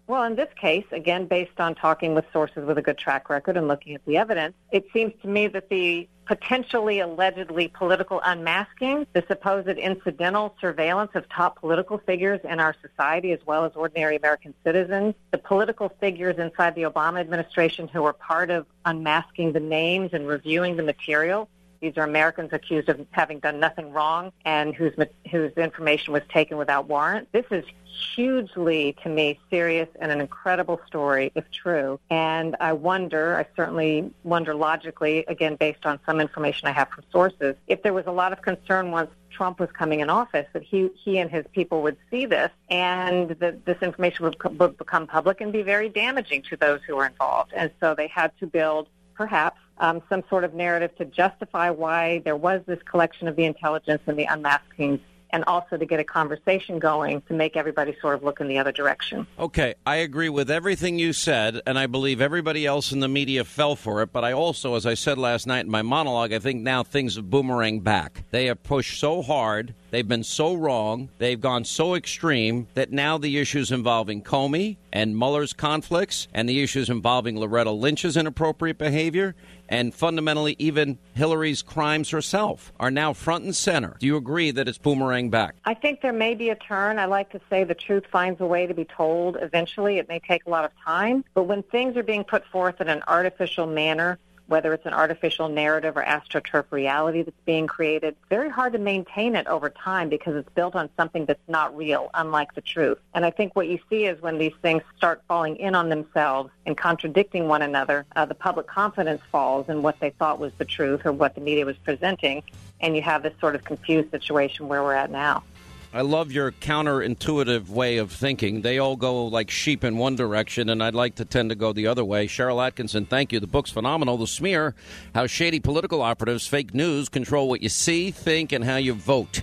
Well, in this case, again, based on talking with sources with a good track record and looking at the evidence, it seems to me that the potentially allegedly political unmasking, the supposed incidental surveillance of top political figures in our society as well as ordinary American citizens, the political figures inside the Obama administration who were part of unmasking the names and reviewing the material. These are Americans accused of having done nothing wrong and whose information was taken without warrant. This is hugely, to me, serious and an incredible story, if true. And I certainly wonder logically, again, based on some information I have from sources, if there was a lot of concern once Trump was coming in office that he and his people would see this and that this information would become public and be very damaging to those who were involved. And so they had to build, perhaps, some sort of narrative to justify why there was this collection of the intelligence and the unmaskings, and also to get a conversation going to make everybody sort of look in the other direction. Okay, I agree with everything you said, and I believe everybody else in the media fell for it, but I also, as I said last night in my monologue, I think now things have boomeranged back. They have pushed so hard, they've been so wrong, they've gone so extreme that now the issues involving Comey and Mueller's conflicts and the issues involving Loretta Lynch's inappropriate behavior and fundamentally even Hillary's crimes herself are now front and center. Do you agree that it's boomerang back? I think there may be a turn. I like to say the truth finds a way to be told eventually. It may take a lot of time. But when things are being put forth in an artificial manner, whether it's an artificial narrative or astroturf reality that's being created, it's very hard to maintain it over time because it's built on something that's not real, unlike the truth. And I think what you see is when these things start falling in on themselves and contradicting one another, the public confidence falls in what they thought was the truth or what the media was presenting, and you have this sort of confused situation where we're at now. I love your counterintuitive way of thinking. They all go like sheep in one direction, and I'd like to tend to go the other way. Cheryl Atkinson, thank you. The book's phenomenal. The Smear, How Shady Political Operatives, Fake News, Control What You See, Think, and How You Vote.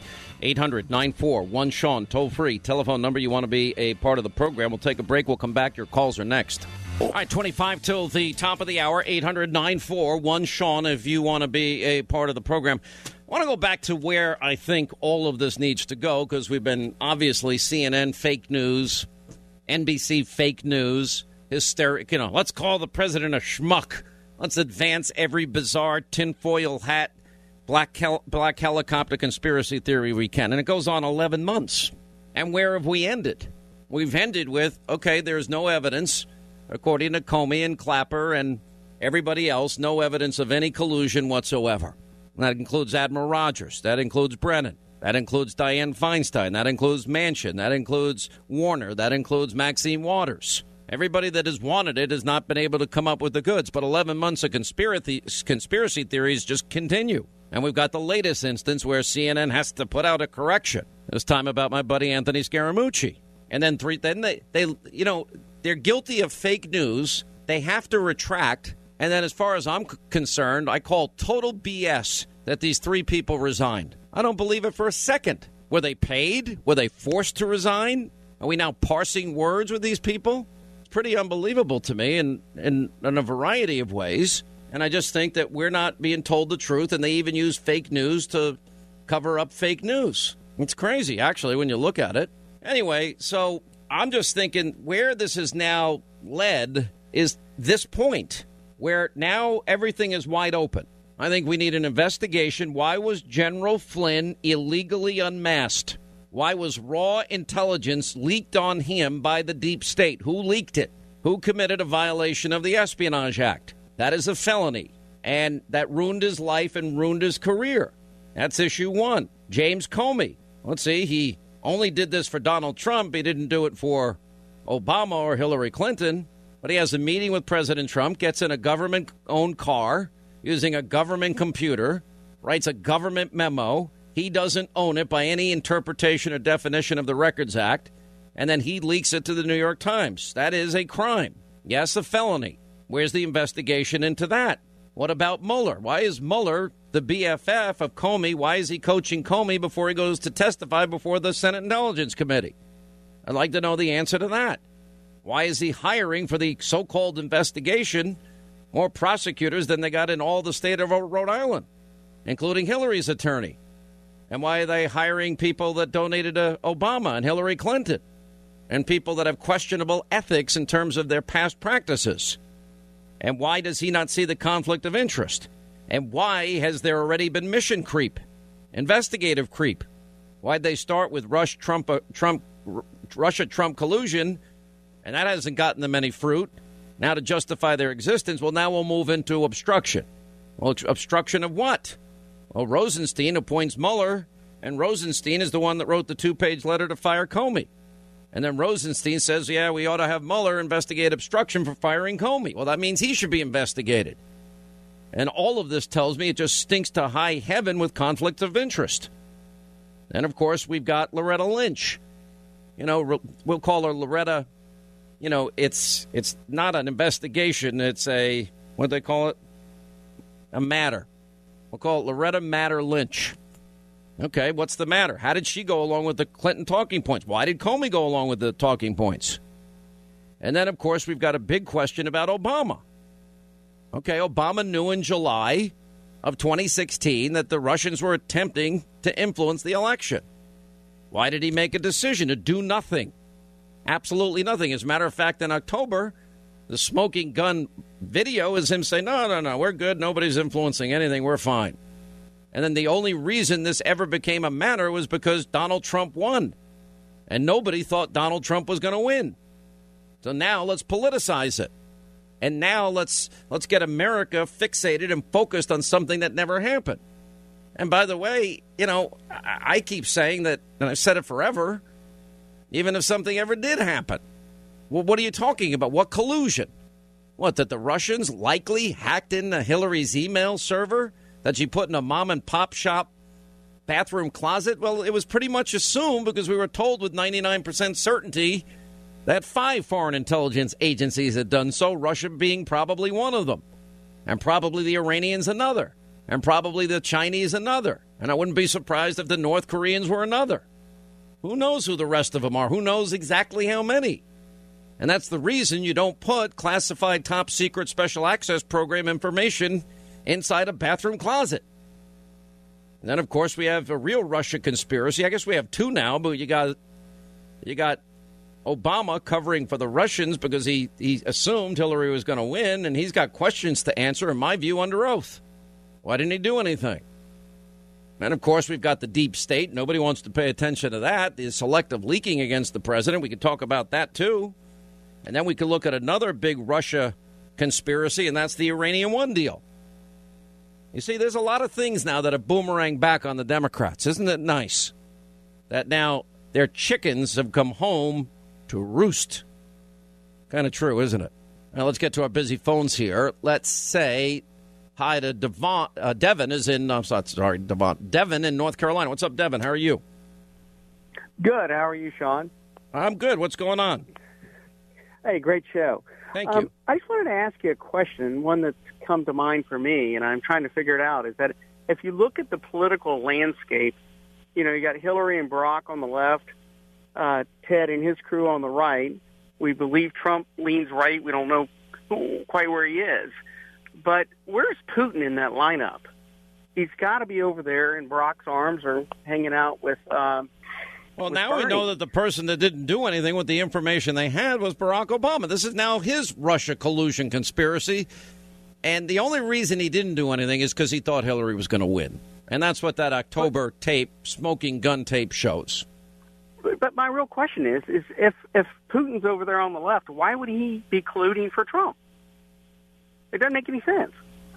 800-941-SEAN, toll-free. Telephone number you want to be a part of the program. We'll take a break. We'll come back. Your calls are next. All right, 25 till the top of the hour, 800-941-SEAN if you want to be a part of the program. I want to go back to where I think all of this needs to go, because we've been obviously CNN fake news, NBC fake news, hysteric. Let's call the president a schmuck. Let's advance every bizarre tinfoil hat, black helicopter conspiracy theory we can. And it goes on 11 months. And where have we ended? We've ended with, okay, there's no evidence, according to Comey and Clapper and everybody else, no evidence of any collusion whatsoever. That includes Admiral Rogers. That includes Brennan. That includes Dianne Feinstein. That includes Manchin. That includes Warner. That includes Maxine Waters. Everybody that has wanted it has not been able to come up with the goods. But 11 months of conspiracy theories just continue. And we've got the latest instance where CNN has to put out a correction. This time about my buddy Anthony Scaramucci. And then they're guilty of fake news. They have to retract. And then as far as I'm concerned, I call total BS that these three people resigned. I don't believe it for a second. Were they paid? Were they forced to resign? Are we now parsing words with these people? It's pretty unbelievable to me in a variety of ways. And I just think that we're not being told the truth, and they even use fake news to cover up fake news. It's crazy, actually, when you look at it. Anyway, so I'm just thinking where this has now led is this point, where now everything is wide open. I think we need an investigation. Why was General Flynn illegally unmasked? Why was raw intelligence leaked on him by the deep state? Who leaked it? Who committed a violation of the Espionage Act? That is a felony, and that ruined his life and ruined his career. That's issue one. James Comey. Let's see, he only did this for Donald Trump. He didn't do it for Obama or Hillary Clinton. But he has a meeting with President Trump, gets in a government-owned car, using a government computer, writes a government memo. He doesn't own it by any interpretation or definition of the Records Act, and then he leaks it to the New York Times. That is a crime. Yes, a felony. Where's the investigation into that? What about Mueller? Why is Mueller the BFF of Comey? Why is he coaching Comey before he goes to testify before the Senate Intelligence Committee? I'd like to know the answer to that. Why is he hiring for the so-called investigation more prosecutors than they got in all the state of Rhode Island, including Hillary's attorney? And why are they hiring people that donated to Obama and Hillary Clinton and people that have questionable ethics in terms of their past practices. And why does he not see the conflict of interest? And why has there already been mission creep, investigative creep? Why'd they start with Russia-Trump collusion, and that hasn't gotten them any fruit? Now to justify their existence, well, now we'll move into obstruction. Well, obstruction of what? Well, Rosenstein appoints Mueller, and Rosenstein is the one that wrote the 2-page letter to fire Comey. And then Rosenstein says, yeah, we ought to have Mueller investigate obstruction for firing Comey. Well, that means he should be investigated. And all of this tells me it just stinks to high heaven with conflicts of interest. And, of course, we've got Loretta Lynch. You know, we'll call her Loretta. You know, it's not an investigation. It's a, what do they call it? A matter. We'll call it Loretta Matter Lynch. Okay, what's the matter? How did she go along with the Clinton talking points? Why did Comey go along with the talking points? And then, of course, we've got a big question about Obama. Okay, Obama knew in July of 2016 that the Russians were attempting to influence the election. Why did he make a decision to do nothing? Absolutely nothing. As a matter of fact, in October, the smoking gun video is him saying, no, we're good. Nobody's influencing anything. We're fine. And then the only reason this ever became a matter was because Donald Trump won. And nobody thought Donald Trump was going to win. So now let's politicize it. And now let's get America fixated and focused on something that never happened. And by the way, you know, I keep saying that, and I've said it forever, even if something ever did happen. Well, what are you talking about? What collusion? What, that the Russians likely hacked into Hillary's email server that she put in a mom-and-pop shop bathroom closet? Well, it was pretty much assumed because we were told with 99% certainty that 5 foreign intelligence agencies had done so, Russia being probably one of them, and probably the Iranians another, and probably the Chinese another. And I wouldn't be surprised if the North Koreans were another. Who knows who the rest of them are? Who knows exactly how many? And that's the reason you don't put classified top-secret special access program information inside a bathroom closet. And then, of course, we have a real Russia conspiracy. I guess we have 2 now, but you got Obama covering for the Russians because he assumed Hillary was going to win, and he's got questions to answer, in my view, under oath. Why didn't he do anything? And, of course, we've got the deep state. Nobody wants to pay attention to that. The selective leaking against the president. We could talk about that, too. And then we could look at another big Russia conspiracy, and that's the Iranian One deal. You see, there's a lot of things now that have boomeranged back on the Democrats. Isn't it nice that now their chickens have come home to roost? Kind of true, isn't it? Now, let's get to our busy phones here. Let's say hi to Devin is in, Devin in North Carolina. What's up, Devin? How are you? Good. How are you, Sean? I'm good. What's going on? Hey, great show. Thank you. I just wanted to ask you a question, one that's come to mind for me, and I'm trying to figure it out, is that if you look at the political landscape, you know, you got Hillary and Barack on the left, Ted and his crew on the right. We believe Trump leans right. We don't know quite where he is. But where's Putin in that lineup? He's got to be over there in Barack's arms or hanging out with Well, now we know that the person that didn't do anything with the information they had was Barack Obama. This is now his Russia collusion conspiracy. And the only reason he didn't do anything is because he thought Hillary was going to win. And that's what that October tape, smoking gun tape, shows. But my real question is if Putin's over there on the left, why would he be colluding for Trump? It doesn't make any sense.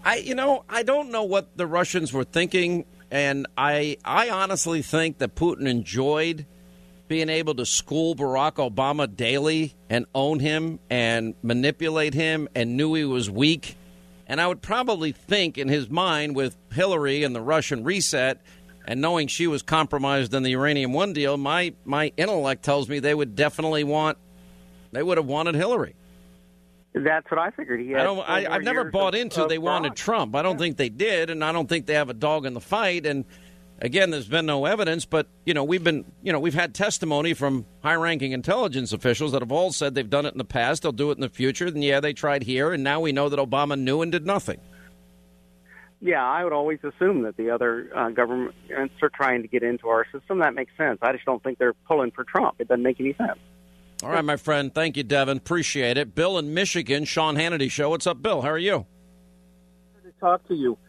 I don't know what the Russians were thinking. And I honestly think that Putin enjoyed being able to school Barack Obama daily and own him and manipulate him and knew he was weak. And I would probably think in his mind with Hillary and the Russian reset and knowing she was compromised in the Iranian One deal, my intellect tells me they would have wanted Hillary. That's what I figured. I've never bought into they wanted Trump. I don't think they did, and I don't think they have a dog in the fight. And again, there's been no evidence, but we've had testimony from high-ranking intelligence officials that have all said they've done it in the past, they'll do it in the future. And yeah, they tried here, and now we know that Obama knew and did nothing. Yeah, I would always assume that the other governments are trying to get into our system. That makes sense. I just don't think they're pulling for Trump. It doesn't make any sense. All right, my friend. Thank you, Devin. Appreciate it. Bill in Michigan, Sean Hannity Show. What's up, Bill? How are you? Good to talk to you.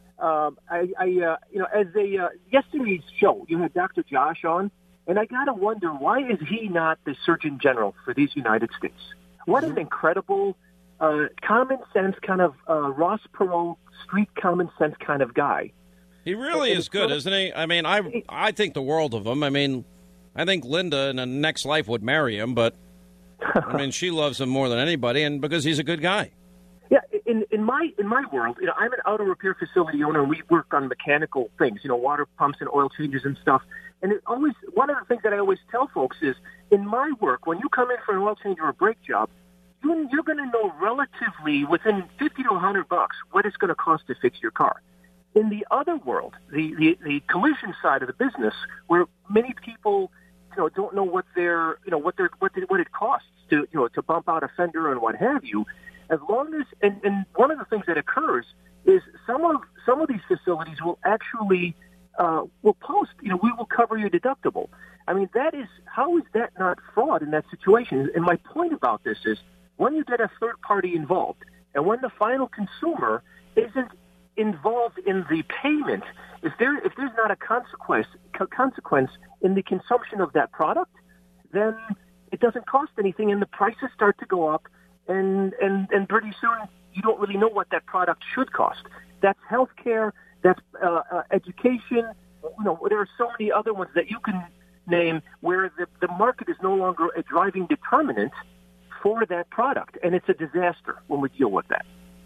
Yesterday's show, you had Dr. Josh on, and I got to wonder, why is he not the Surgeon General for these United States? What an incredible, common sense kind of Ross Perot, street common sense kind of guy. He really is good, isn't he? I mean, I think the world of him. I mean, I think Linda in the next life would marry him, but I mean, she loves him more than anybody, and because he's a good guy. Yeah, in my world, I'm an auto repair facility owner, and we work on mechanical things, water pumps and oil changes and stuff. And one of the things that I always tell folks is, in my work, when you come in for an oil change or a brake job, you're going to know relatively within $50 to $100 what it's going to cost to fix your car. In the other world, the collision side of the business, where many people don't know what it costs to bump out a fender and what have you. As long as and one of the things that occurs is some of these facilities will actually will post, we will cover your deductible. I mean, how is that not fraud in that situation? And my point about this is, when you get a third party involved, and when the final consumer isn't involved in the payment, if there's not a consequence in the consumption of that product, then it doesn't cost anything, and the prices start to go up, and pretty soon you don't really know what that product should cost. That's healthcare, that's education. There are so many other ones that you can name where the market is no longer a driving determinant for that product, and it's a disaster when we deal with that.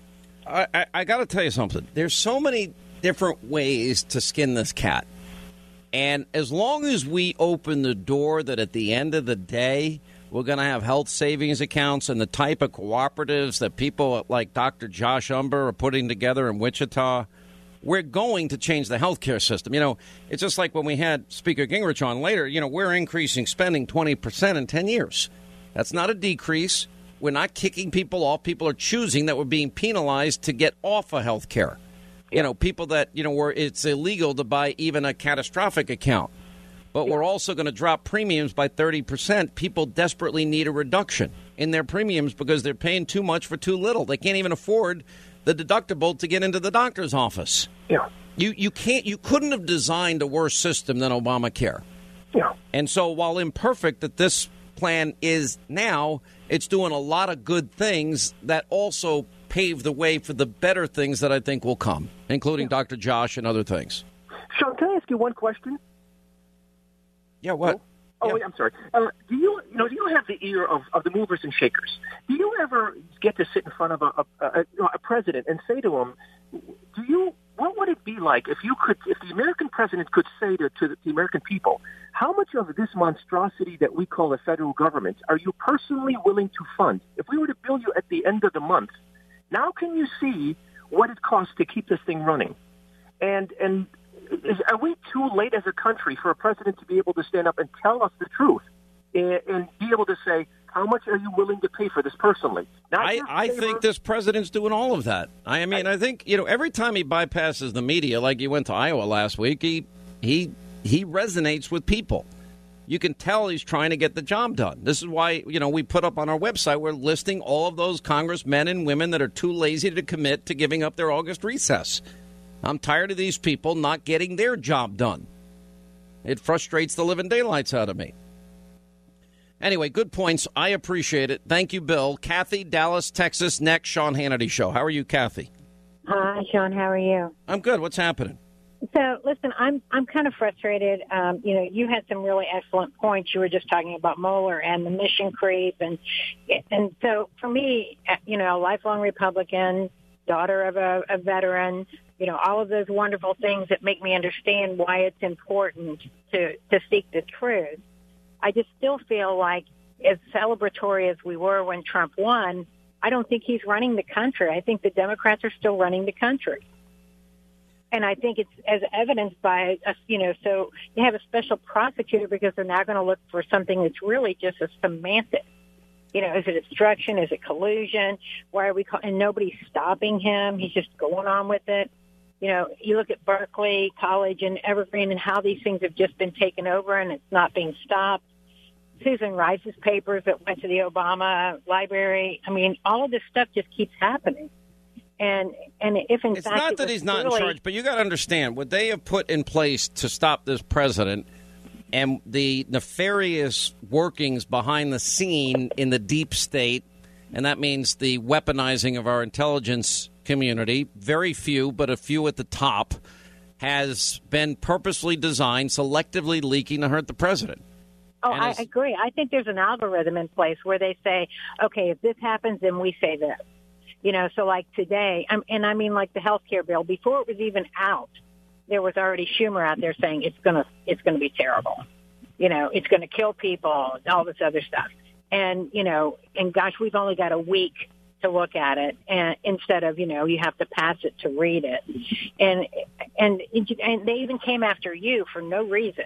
I got to tell you something. There's so many different ways to skin this cat. And as long as we open the door that at the end of the day, we're going to have health savings accounts and the type of cooperatives that people like Dr. Josh Umber are putting together in Wichita, we're going to change the healthcare system. It's just like when we had Speaker Gingrich on later, we're increasing spending 20% in 10 years. That's not a decrease. We're not kicking people off. People are choosing that we're being penalized to get off of health care. People that, where it's illegal to buy even a catastrophic account. But we're also going to drop premiums by 30%. People desperately need a reduction in their premiums because they're paying too much for too little. They can't even afford the deductible to get into the doctor's office. Yeah. You couldn't have designed a worse system than Obamacare. Yeah. And so while imperfect that this plan is now, it's doing a lot of good things that also pave the way for the better things that I think will come, including Dr. Josh and other things. Sean, can I ask you one question? Yeah, what? Oh, wait, I'm sorry. Do you have the ear of the movers and shakers? Do you ever get to sit in front of a president and say to him, what would it be like if the American president could say to the American people, how much of this monstrosity that we call the federal government are you personally willing to fund? If we were to bill you at the end of the month, now can you see what it costs to keep this thing running? And are we too late as a country for a president to be able to stand up and tell us the truth and be able to say, how much are you willing to pay for this personally? I think this president's doing all of that. I think, every time he bypasses the media, like he went to Iowa last week, he resonates with people. You can tell he's trying to get the job done. This is why, we put up on our website, we're listing all of those congressmen and women that are too lazy to commit to giving up their August recess. I'm tired of these people not getting their job done. It frustrates the living daylights out of me. Anyway, good points. I appreciate it. Thank you, Bill. Kathy, Dallas, Texas, next, Sean Hannity Show. How are you, Kathy? Hi, Sean. How are you? I'm good. What's happening? So, listen, I'm kind of frustrated. You had some really excellent points. You were just talking about Mueller and the mission creep. And so, for me, a lifelong Republican, daughter of a veteran, all of those wonderful things that make me understand why it's important to seek the truth. I just still feel like, as celebratory as we were when Trump won, I don't think he's running the country. I think the Democrats are still running the country. And I think it's as evidenced by, so you have a special prosecutor because they're now going to look for something that's really just a semantic. Is it obstruction? Is it collusion? Why are we and nobody's stopping him? He's just going on with it. You look at Berkeley College and Evergreen and how these things have just been taken over and it's not being stopped. Susan Rice's papers that went to the Obama library. I mean, all of this stuff just keeps happening. And if in it's fact not that he's not in charge, but you got to understand what they have put in place to stop this president and the nefarious workings behind the scene in the deep state, and that means the weaponizing of our intelligence community, very few, but a few at the top, has been purposely designed, selectively leaking to hurt the president. Oh, I agree. I think there's an algorithm in place where they say, okay, if this happens, then we say this. So like today, and I mean like the health care bill, before it was even out, there was already Schumer out there saying it's gonna be terrible. It's gonna kill people, all this other stuff. And gosh, we've only got a week to look at it, and instead of you have to pass it to read it, and they even came after you for no reason.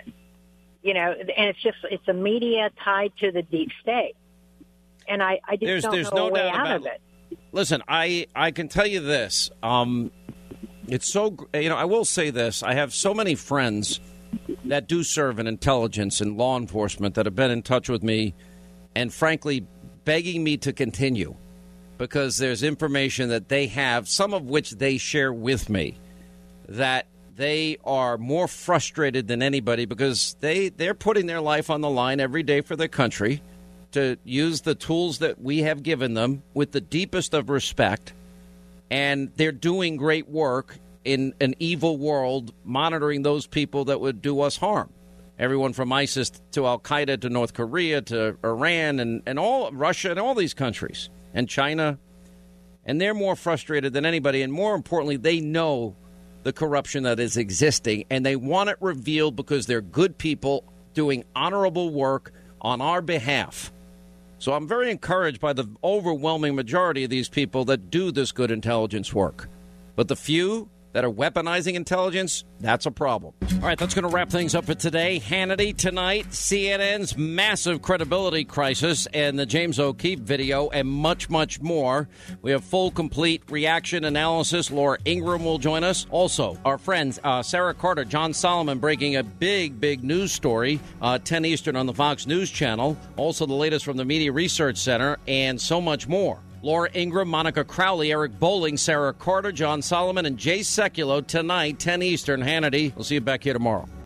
And it's a media tied to the deep state, and I just don't know a way out of it. Listen, I can tell you this. It's so, I will say this. I have so many friends that do serve in intelligence and law enforcement that have been in touch with me and, frankly, begging me to continue because there's information that they have, some of which they share with me, that they are more frustrated than anybody because they're putting their life on the line every day for their country to use the tools that we have given them with the deepest of respect. And they're doing great work in an evil world, monitoring those people that would do us harm. Everyone from ISIS to Al-Qaeda to North Korea to Iran and all Russia and all these countries and China. And they're more frustrated than anybody. And more importantly, they know the corruption that is existing, and they want it revealed because they're good people doing honorable work on our behalf. So I'm very encouraged by the overwhelming majority of these people that do this good intelligence work. But the few that are weaponizing intelligence, that's a problem. All right, that's going to wrap things up for today. Hannity tonight, CNN's massive credibility crisis, and the James O'Keefe video, and much, much more. We have full, complete reaction analysis. Laura Ingraham will join us. Also, our friends Sarah Carter, John Solomon breaking a big, big news story, 10 Eastern on the Fox News Channel. Also, the latest from the Media Research Center, and so much more. Laura Ingraham, Monica Crowley, Eric Bolling, Sarah Carter, John Solomon, and Jay Sekulow tonight, 10 Eastern, Hannity. We'll see you back here tomorrow.